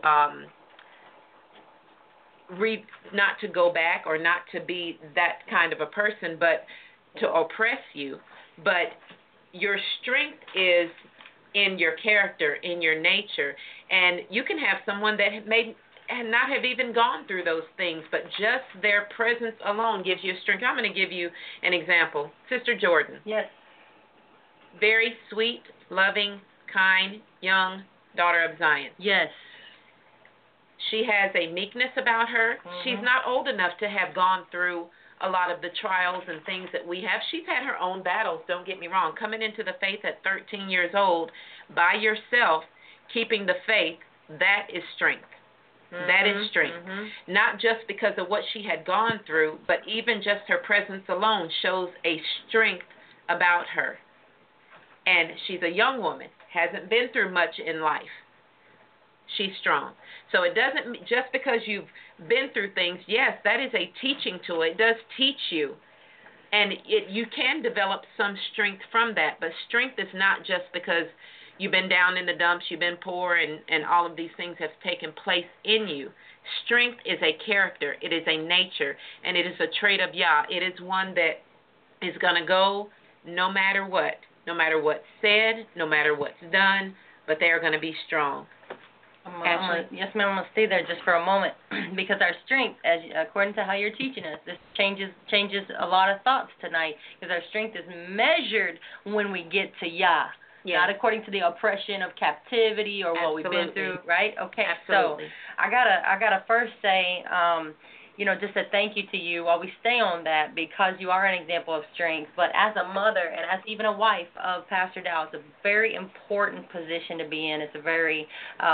not to go back or not to be that kind of a person, but to oppress you. But your strength is in your character, in your nature, and you can have someone that may not have even gone through those things, but just their presence alone gives you strength. I'm going to give you an example. Sister Jordan. Yes. Very sweet, loving, kind, young daughter of Zion. Yes. She has a meekness about her. Mm-hmm. She's not old enough to have gone through a lot of the trials and things that we have. She's had her own battles, don't get me wrong. Coming into the faith at 13 years old by yourself, keeping the faith, that is strength. Mm-hmm. That is strength. Mm-hmm. Not just because of what she had gone through, but even just her presence alone shows a strength about her. And she's a young woman, hasn't been through much in life. She's strong. So it doesn't, just because you've been through things, yes, that is a teaching tool. It does teach you. And you can develop some strength from that. But strength is not just because you've been down in the dumps, you've been poor, and all of these things have taken place in you. Strength is a character. It is a nature. And it is a trait of Yah. It is one that is going to go no matter what. No matter what's said, no matter what's done, but they are going to be strong. Yes, ma'am, I'm going to stay there just for a moment because our strength, according to how you're teaching us, this changes a lot of thoughts tonight because our strength is measured when we get to Yah, not according to the oppression of captivity or what we've been through, right? Okay, Absolutely. So I gotta first say, just a thank you to you while we stay on that because you are an example of strength. But as a mother and as even a wife of Pastor Dow, it's a very important position to be in. It's a very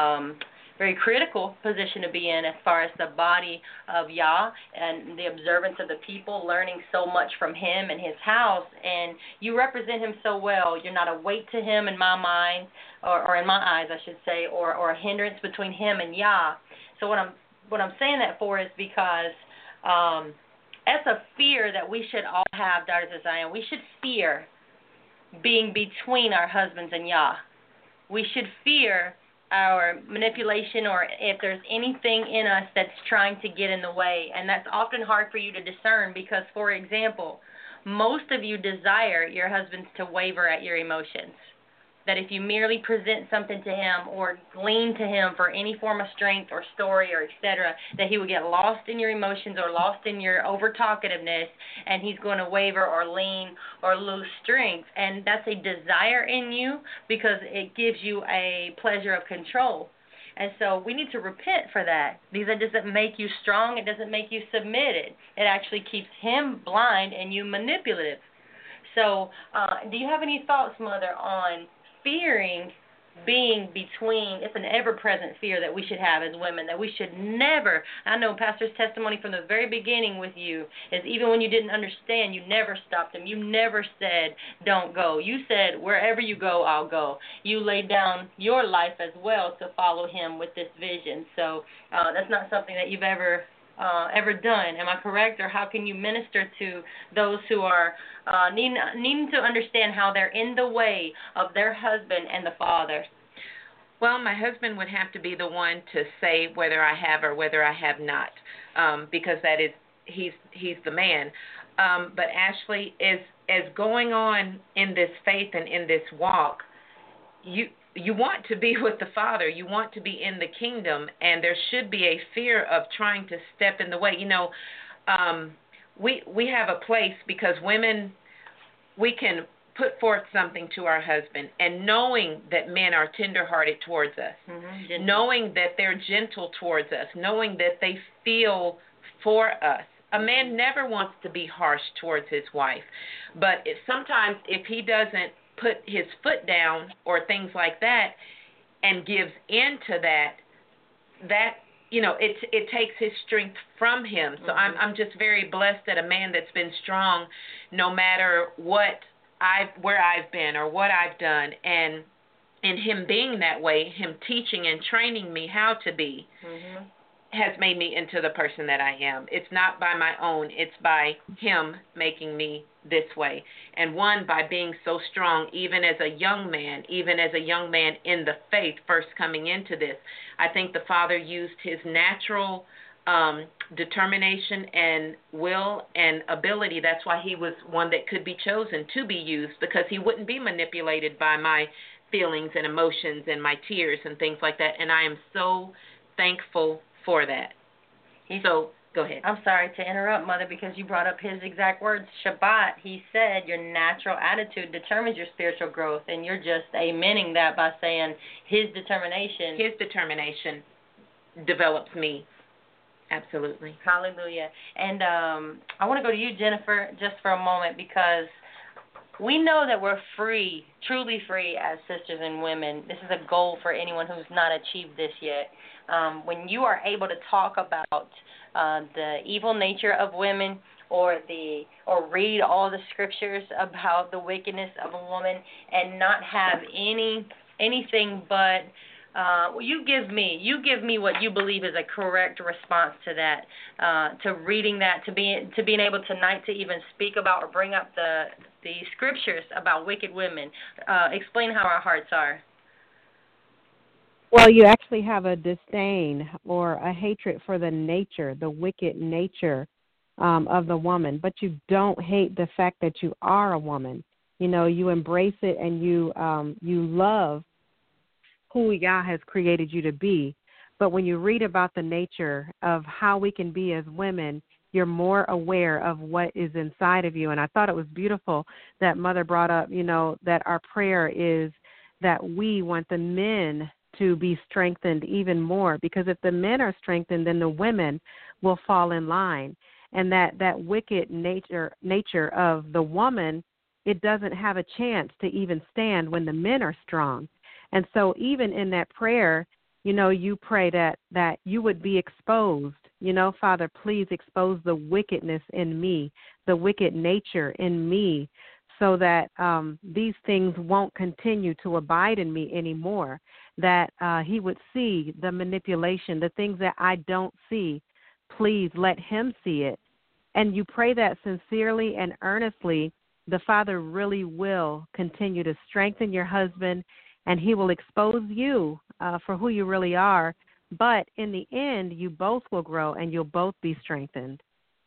critical position to be in as far as the body of Yah and the observance of the people, learning so much from him and his house. And you represent him so well. You're not a weight to him in my mind, or in my eyes, I should say, or a hindrance between him and Yah. So what I'm saying that for is because that's a fear that we should all have, daughters of Zion. We should fear being between our husbands and Yah. We should fear our manipulation or if there's anything in us that's trying to get in the way. And that's often hard for you to discern because, for example, most of you desire your husbands to waver at your emotions. That if you merely present something to him or glean to him for any form of strength or story or etc., that he would get lost in your emotions or lost in your over-talkativeness and he's going to waver or lean or lose strength. And that's a desire in you because it gives you a pleasure of control. And so we need to repent for that because it doesn't make you strong. It doesn't make you submitted. It actually keeps him blind and you manipulative. So do you have any thoughts, Mother, on fearing being between? It's an ever-present fear that we should have as women, that we should never, I know Pastor's testimony from the very beginning with you is even when you didn't understand, you never stopped him. You never said, don't go. You said, wherever you go, I'll go. You laid down your life as well to follow him with this vision. So that's not something that you've ever done. Am I correct? Or how can you minister to those who are needing to understand how they're in the way of their husband and the father? Well, my husband would have to be the one to say whether I have or whether I have not, because that is he's the man. But Ashley, as going on in this faith and in this walk, you want to be with the Father. You want to be in the kingdom, and there should be a fear of trying to step in the way. We have a place because women, we can put forth something to our husband, and knowing that men are tenderhearted towards us, knowing that they're gentle towards us, knowing that they feel for us. A man never wants to be harsh towards his wife, but sometimes if he doesn't put his foot down or things like that and gives in to that, that, it takes his strength from him. So I'm just very blessed that a man that's been strong, no matter where I've been or what I've done, and him being that way, him teaching and training me how to be, has made me into the person that I am. It's not by my own. It's by him making me this way. And one, by being so strong, even as a young man in the faith, first coming into this. I think the Father used his natural determination and will and ability. That's why he was one that could be chosen to be used, because he wouldn't be manipulated by my feelings and emotions and my tears and things like that. And I am so thankful for that. So, go ahead. I'm sorry to interrupt, Mother, because you brought up his exact words. Shabbat, he said, your natural attitude determines your spiritual growth, and you're just amening that by saying his determination. His determination develops me. Absolutely. Hallelujah. And I want to go to you, Jennifer, just for a moment, because we know that we're free, truly free as sisters and women. This is a goal for anyone who's not achieved this yet. When you are able to talk about the evil nature of women, or read all the scriptures about the wickedness of a woman, and not have anything but you give me what you believe is a correct response to that, to reading that, to being able tonight to even speak about or bring up the scriptures about wicked women. Explain how our hearts are. Well, you actually have a disdain or a hatred for the wicked nature of the woman, but you don't hate the fact that you are a woman. You embrace it, and you love who Yah has created you to be. But when you read about the nature of how we can be as women, you're more aware of what is inside of you. And I thought it was beautiful that Mother brought up, that our prayer is that we want the men to be strengthened even more, because if the men are strengthened, then the women will fall in line. And that wicked nature of the woman, it doesn't have a chance to even stand when the men are strong. And so even in that prayer, you pray that you would be exposed. Father, please expose the wickedness in me, the wicked nature in me, so that these things won't continue to abide in me anymore, that he would see the manipulation, the things that I don't see. Please let him see it. And you pray that sincerely and earnestly, the Father really will continue to strengthen your husband, and he will expose you for who you really are. But in the end, you both will grow, and you'll both be strengthened.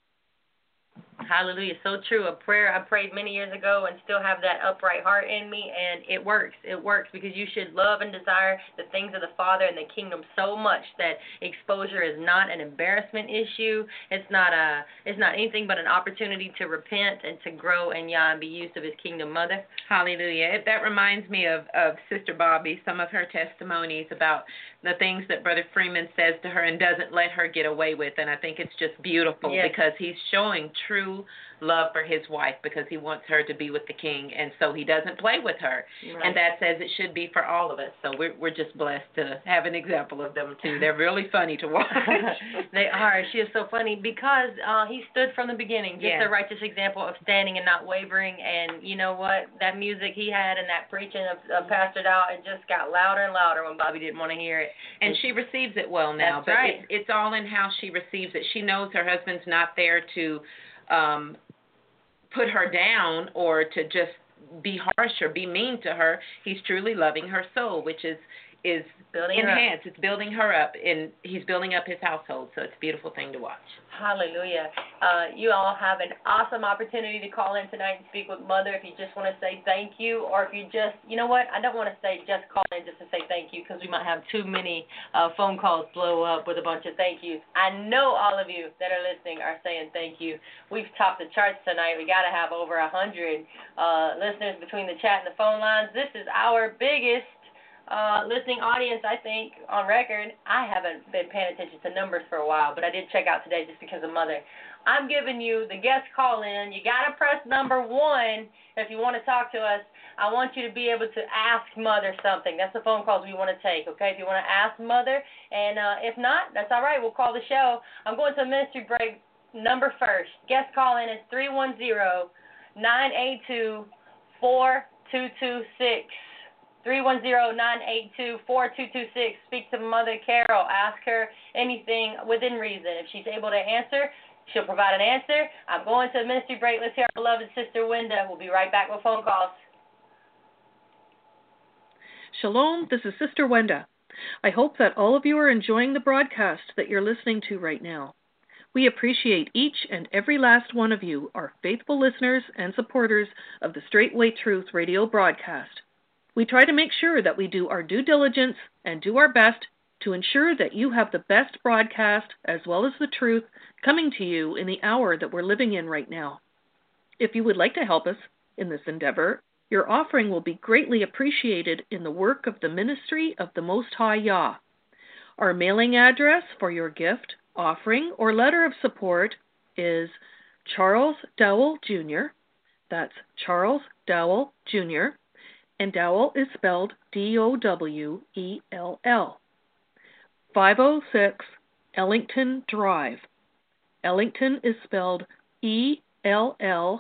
Hallelujah. So true. A prayer I prayed many years ago and still have that upright heart in me, and it works. It works because you should love and desire the things of the Father and the kingdom so much that exposure is not an embarrassment issue. It's not anything but an opportunity to repent and to grow in Yah and be used of his kingdom. Mother? Hallelujah. That reminds me of Sister Bobby, some of her testimonies about the things that Brother Freeman says to her and doesn't let her get away with. And I think it's just beautiful, yes, because he's showing true love for his wife, because he wants her to be with the King, and so he doesn't play with her. Right. And that says it should be for all of us. So we're just blessed to have an example of them too. They're really funny to watch. They are. She is so funny because he stood from the beginning, just a righteous example of standing and not wavering. And you know what? That music he had and that preaching of Pastor Dow, it just got louder and louder when Bobby didn't want to hear it. And she receives it well now. That's right. It's all in how she receives it. She knows her husband's not there to put her down or to just be harsh or be mean to her. He's truly loving her soul, which is building enhanced. It's building her up, and he's building up his household. So it's a beautiful thing to watch. Hallelujah. You all have an awesome opportunity to call in tonight and speak with Mother if you just want to say thank you, or if you just, you know what, I don't want to say just call in just to say thank you, because we might have too many phone calls blow up with a bunch of thank yous. I know all of you that are listening are saying thank you. We've topped the charts tonight. We got to have over 100 listeners between the chat and the phone lines. This is our biggest listening audience, I think, on record. I haven't been paying attention to numbers for a while, but I did check out today just because of Mother. I'm giving you the guest call in. You got to press number 1 if you want to talk to us. I want you to be able to ask Mother something. That's the phone calls we want to take, okay? If you want to ask Mother, and if not, that's all right. We'll call the show. I'm going to a ministry break. Number first. Guest call in is 310-982-4226. 310-982-4226. Speak to Mother Carol. Ask her anything within reason. If she's able to answer, she'll provide an answer. I'm going to a ministry break. Let's hear our beloved Sister Wenda. We'll be right back with phone calls. Shalom, this is Sister Wenda. I hope that all of you are enjoying the broadcast that you're listening to right now. We appreciate each and every last one of you, our faithful listeners and supporters of the Straightway Truth radio broadcast. We try to make sure that we do our due diligence and do our best to ensure that you have the best broadcast as well as the truth coming to you in the hour that we're living in right now. If you would like to help us in this endeavor, your offering will be greatly appreciated in the work of the ministry of the Most High Yah. Our mailing address for your gift, offering, or letter of support is Charles Dowell Jr. That's Charles Dowell Jr., and Dowell is spelled Dowell. 506 Ellington Drive. Ellington is spelled Ellington.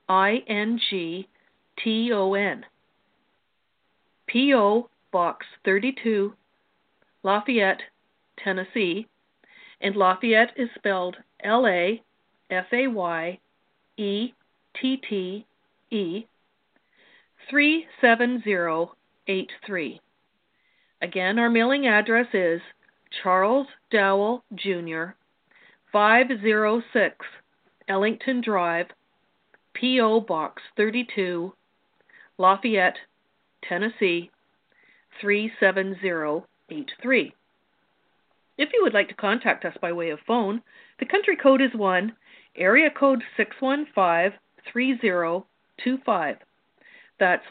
P.O. Box 32, Lafayette, Tennessee, and Lafayette is spelled Lafayette, 37083. Again, our mailing address is Charles Dowell Jr., 506 Ellington Drive, P.O. Box 32, Lafayette, Tennessee, 37083. If you would like to contact us by way of phone, the country code is 1, area code 615-3025. That's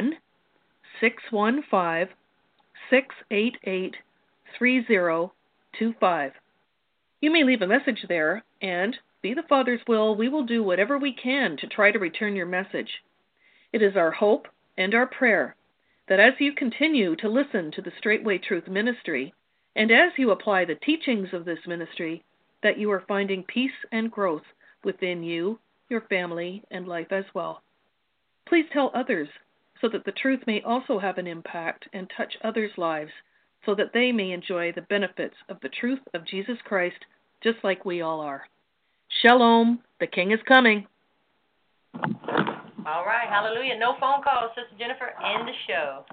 1-615-688-3025. You may leave a message there, and, be the Father's will, we will do whatever we can to try to return your message. It is our hope and our prayer that as you continue to listen to the Straightway Truth Ministry, and as you apply the teachings of this ministry, that you are finding peace and growth within you, your family, and life as well. Please tell others so that the truth may also have an impact and touch others' lives so that they may enjoy the benefits of the truth of Jesus Christ just like we all are. Shalom, the King is coming. All right, hallelujah. No phone calls, Sister Jennifer. End the show.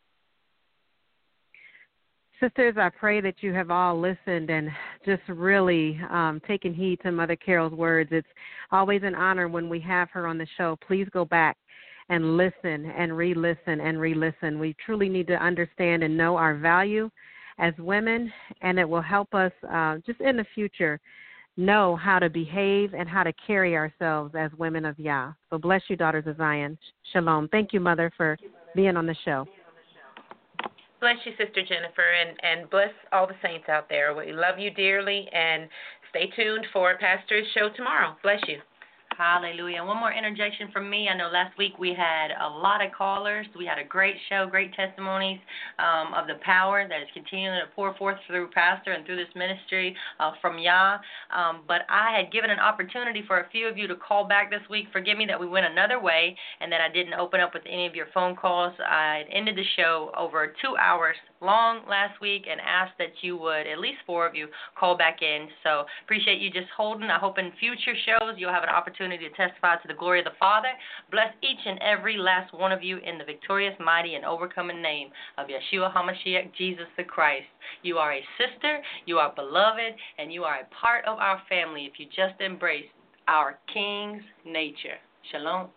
Sisters, I pray that you have all listened and just really taken heed to Mother Carol's words. It's always an honor when we have her on the show. Please go back and listen and re-listen and re-listen. We truly need to understand and know our value as women, and it will help us just in the future know how to behave and how to carry ourselves as women of Yah. So bless you, daughters of Zion. Shalom. Thank you, Mother, for being on the show. Bless you, Sister Jennifer, and bless all the saints out there. We love you dearly, and stay tuned for Pastor's show tomorrow. Bless you. Hallelujah. One more interjection from me. I know last week we had a lot of callers. We had a great show, great testimonies of the power that is continuing to pour forth through Pastor and through this ministry from Yah. But I had given an opportunity for a few of you to call back this week. Forgive me that we went another way and that I didn't open up with any of your phone calls. I ended the show over 2 hours long last week and asked that you would, at least 4 of you, call back in. So appreciate you just holding. I hope in future shows you'll have an opportunity to testify to the glory of the Father. Bless each and every last one of you in the victorious, mighty, and overcoming name of Yeshua HaMashiach, Jesus the Christ. You are a sister, you are beloved, and you are a part of our family if you just embrace our King's nature. Shalom.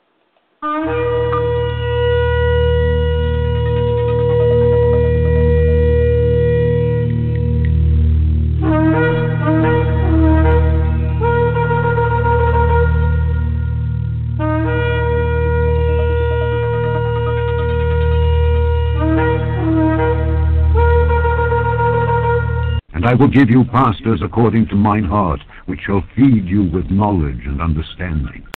I will give you pastors according to mine heart, which shall feed you with knowledge and understanding.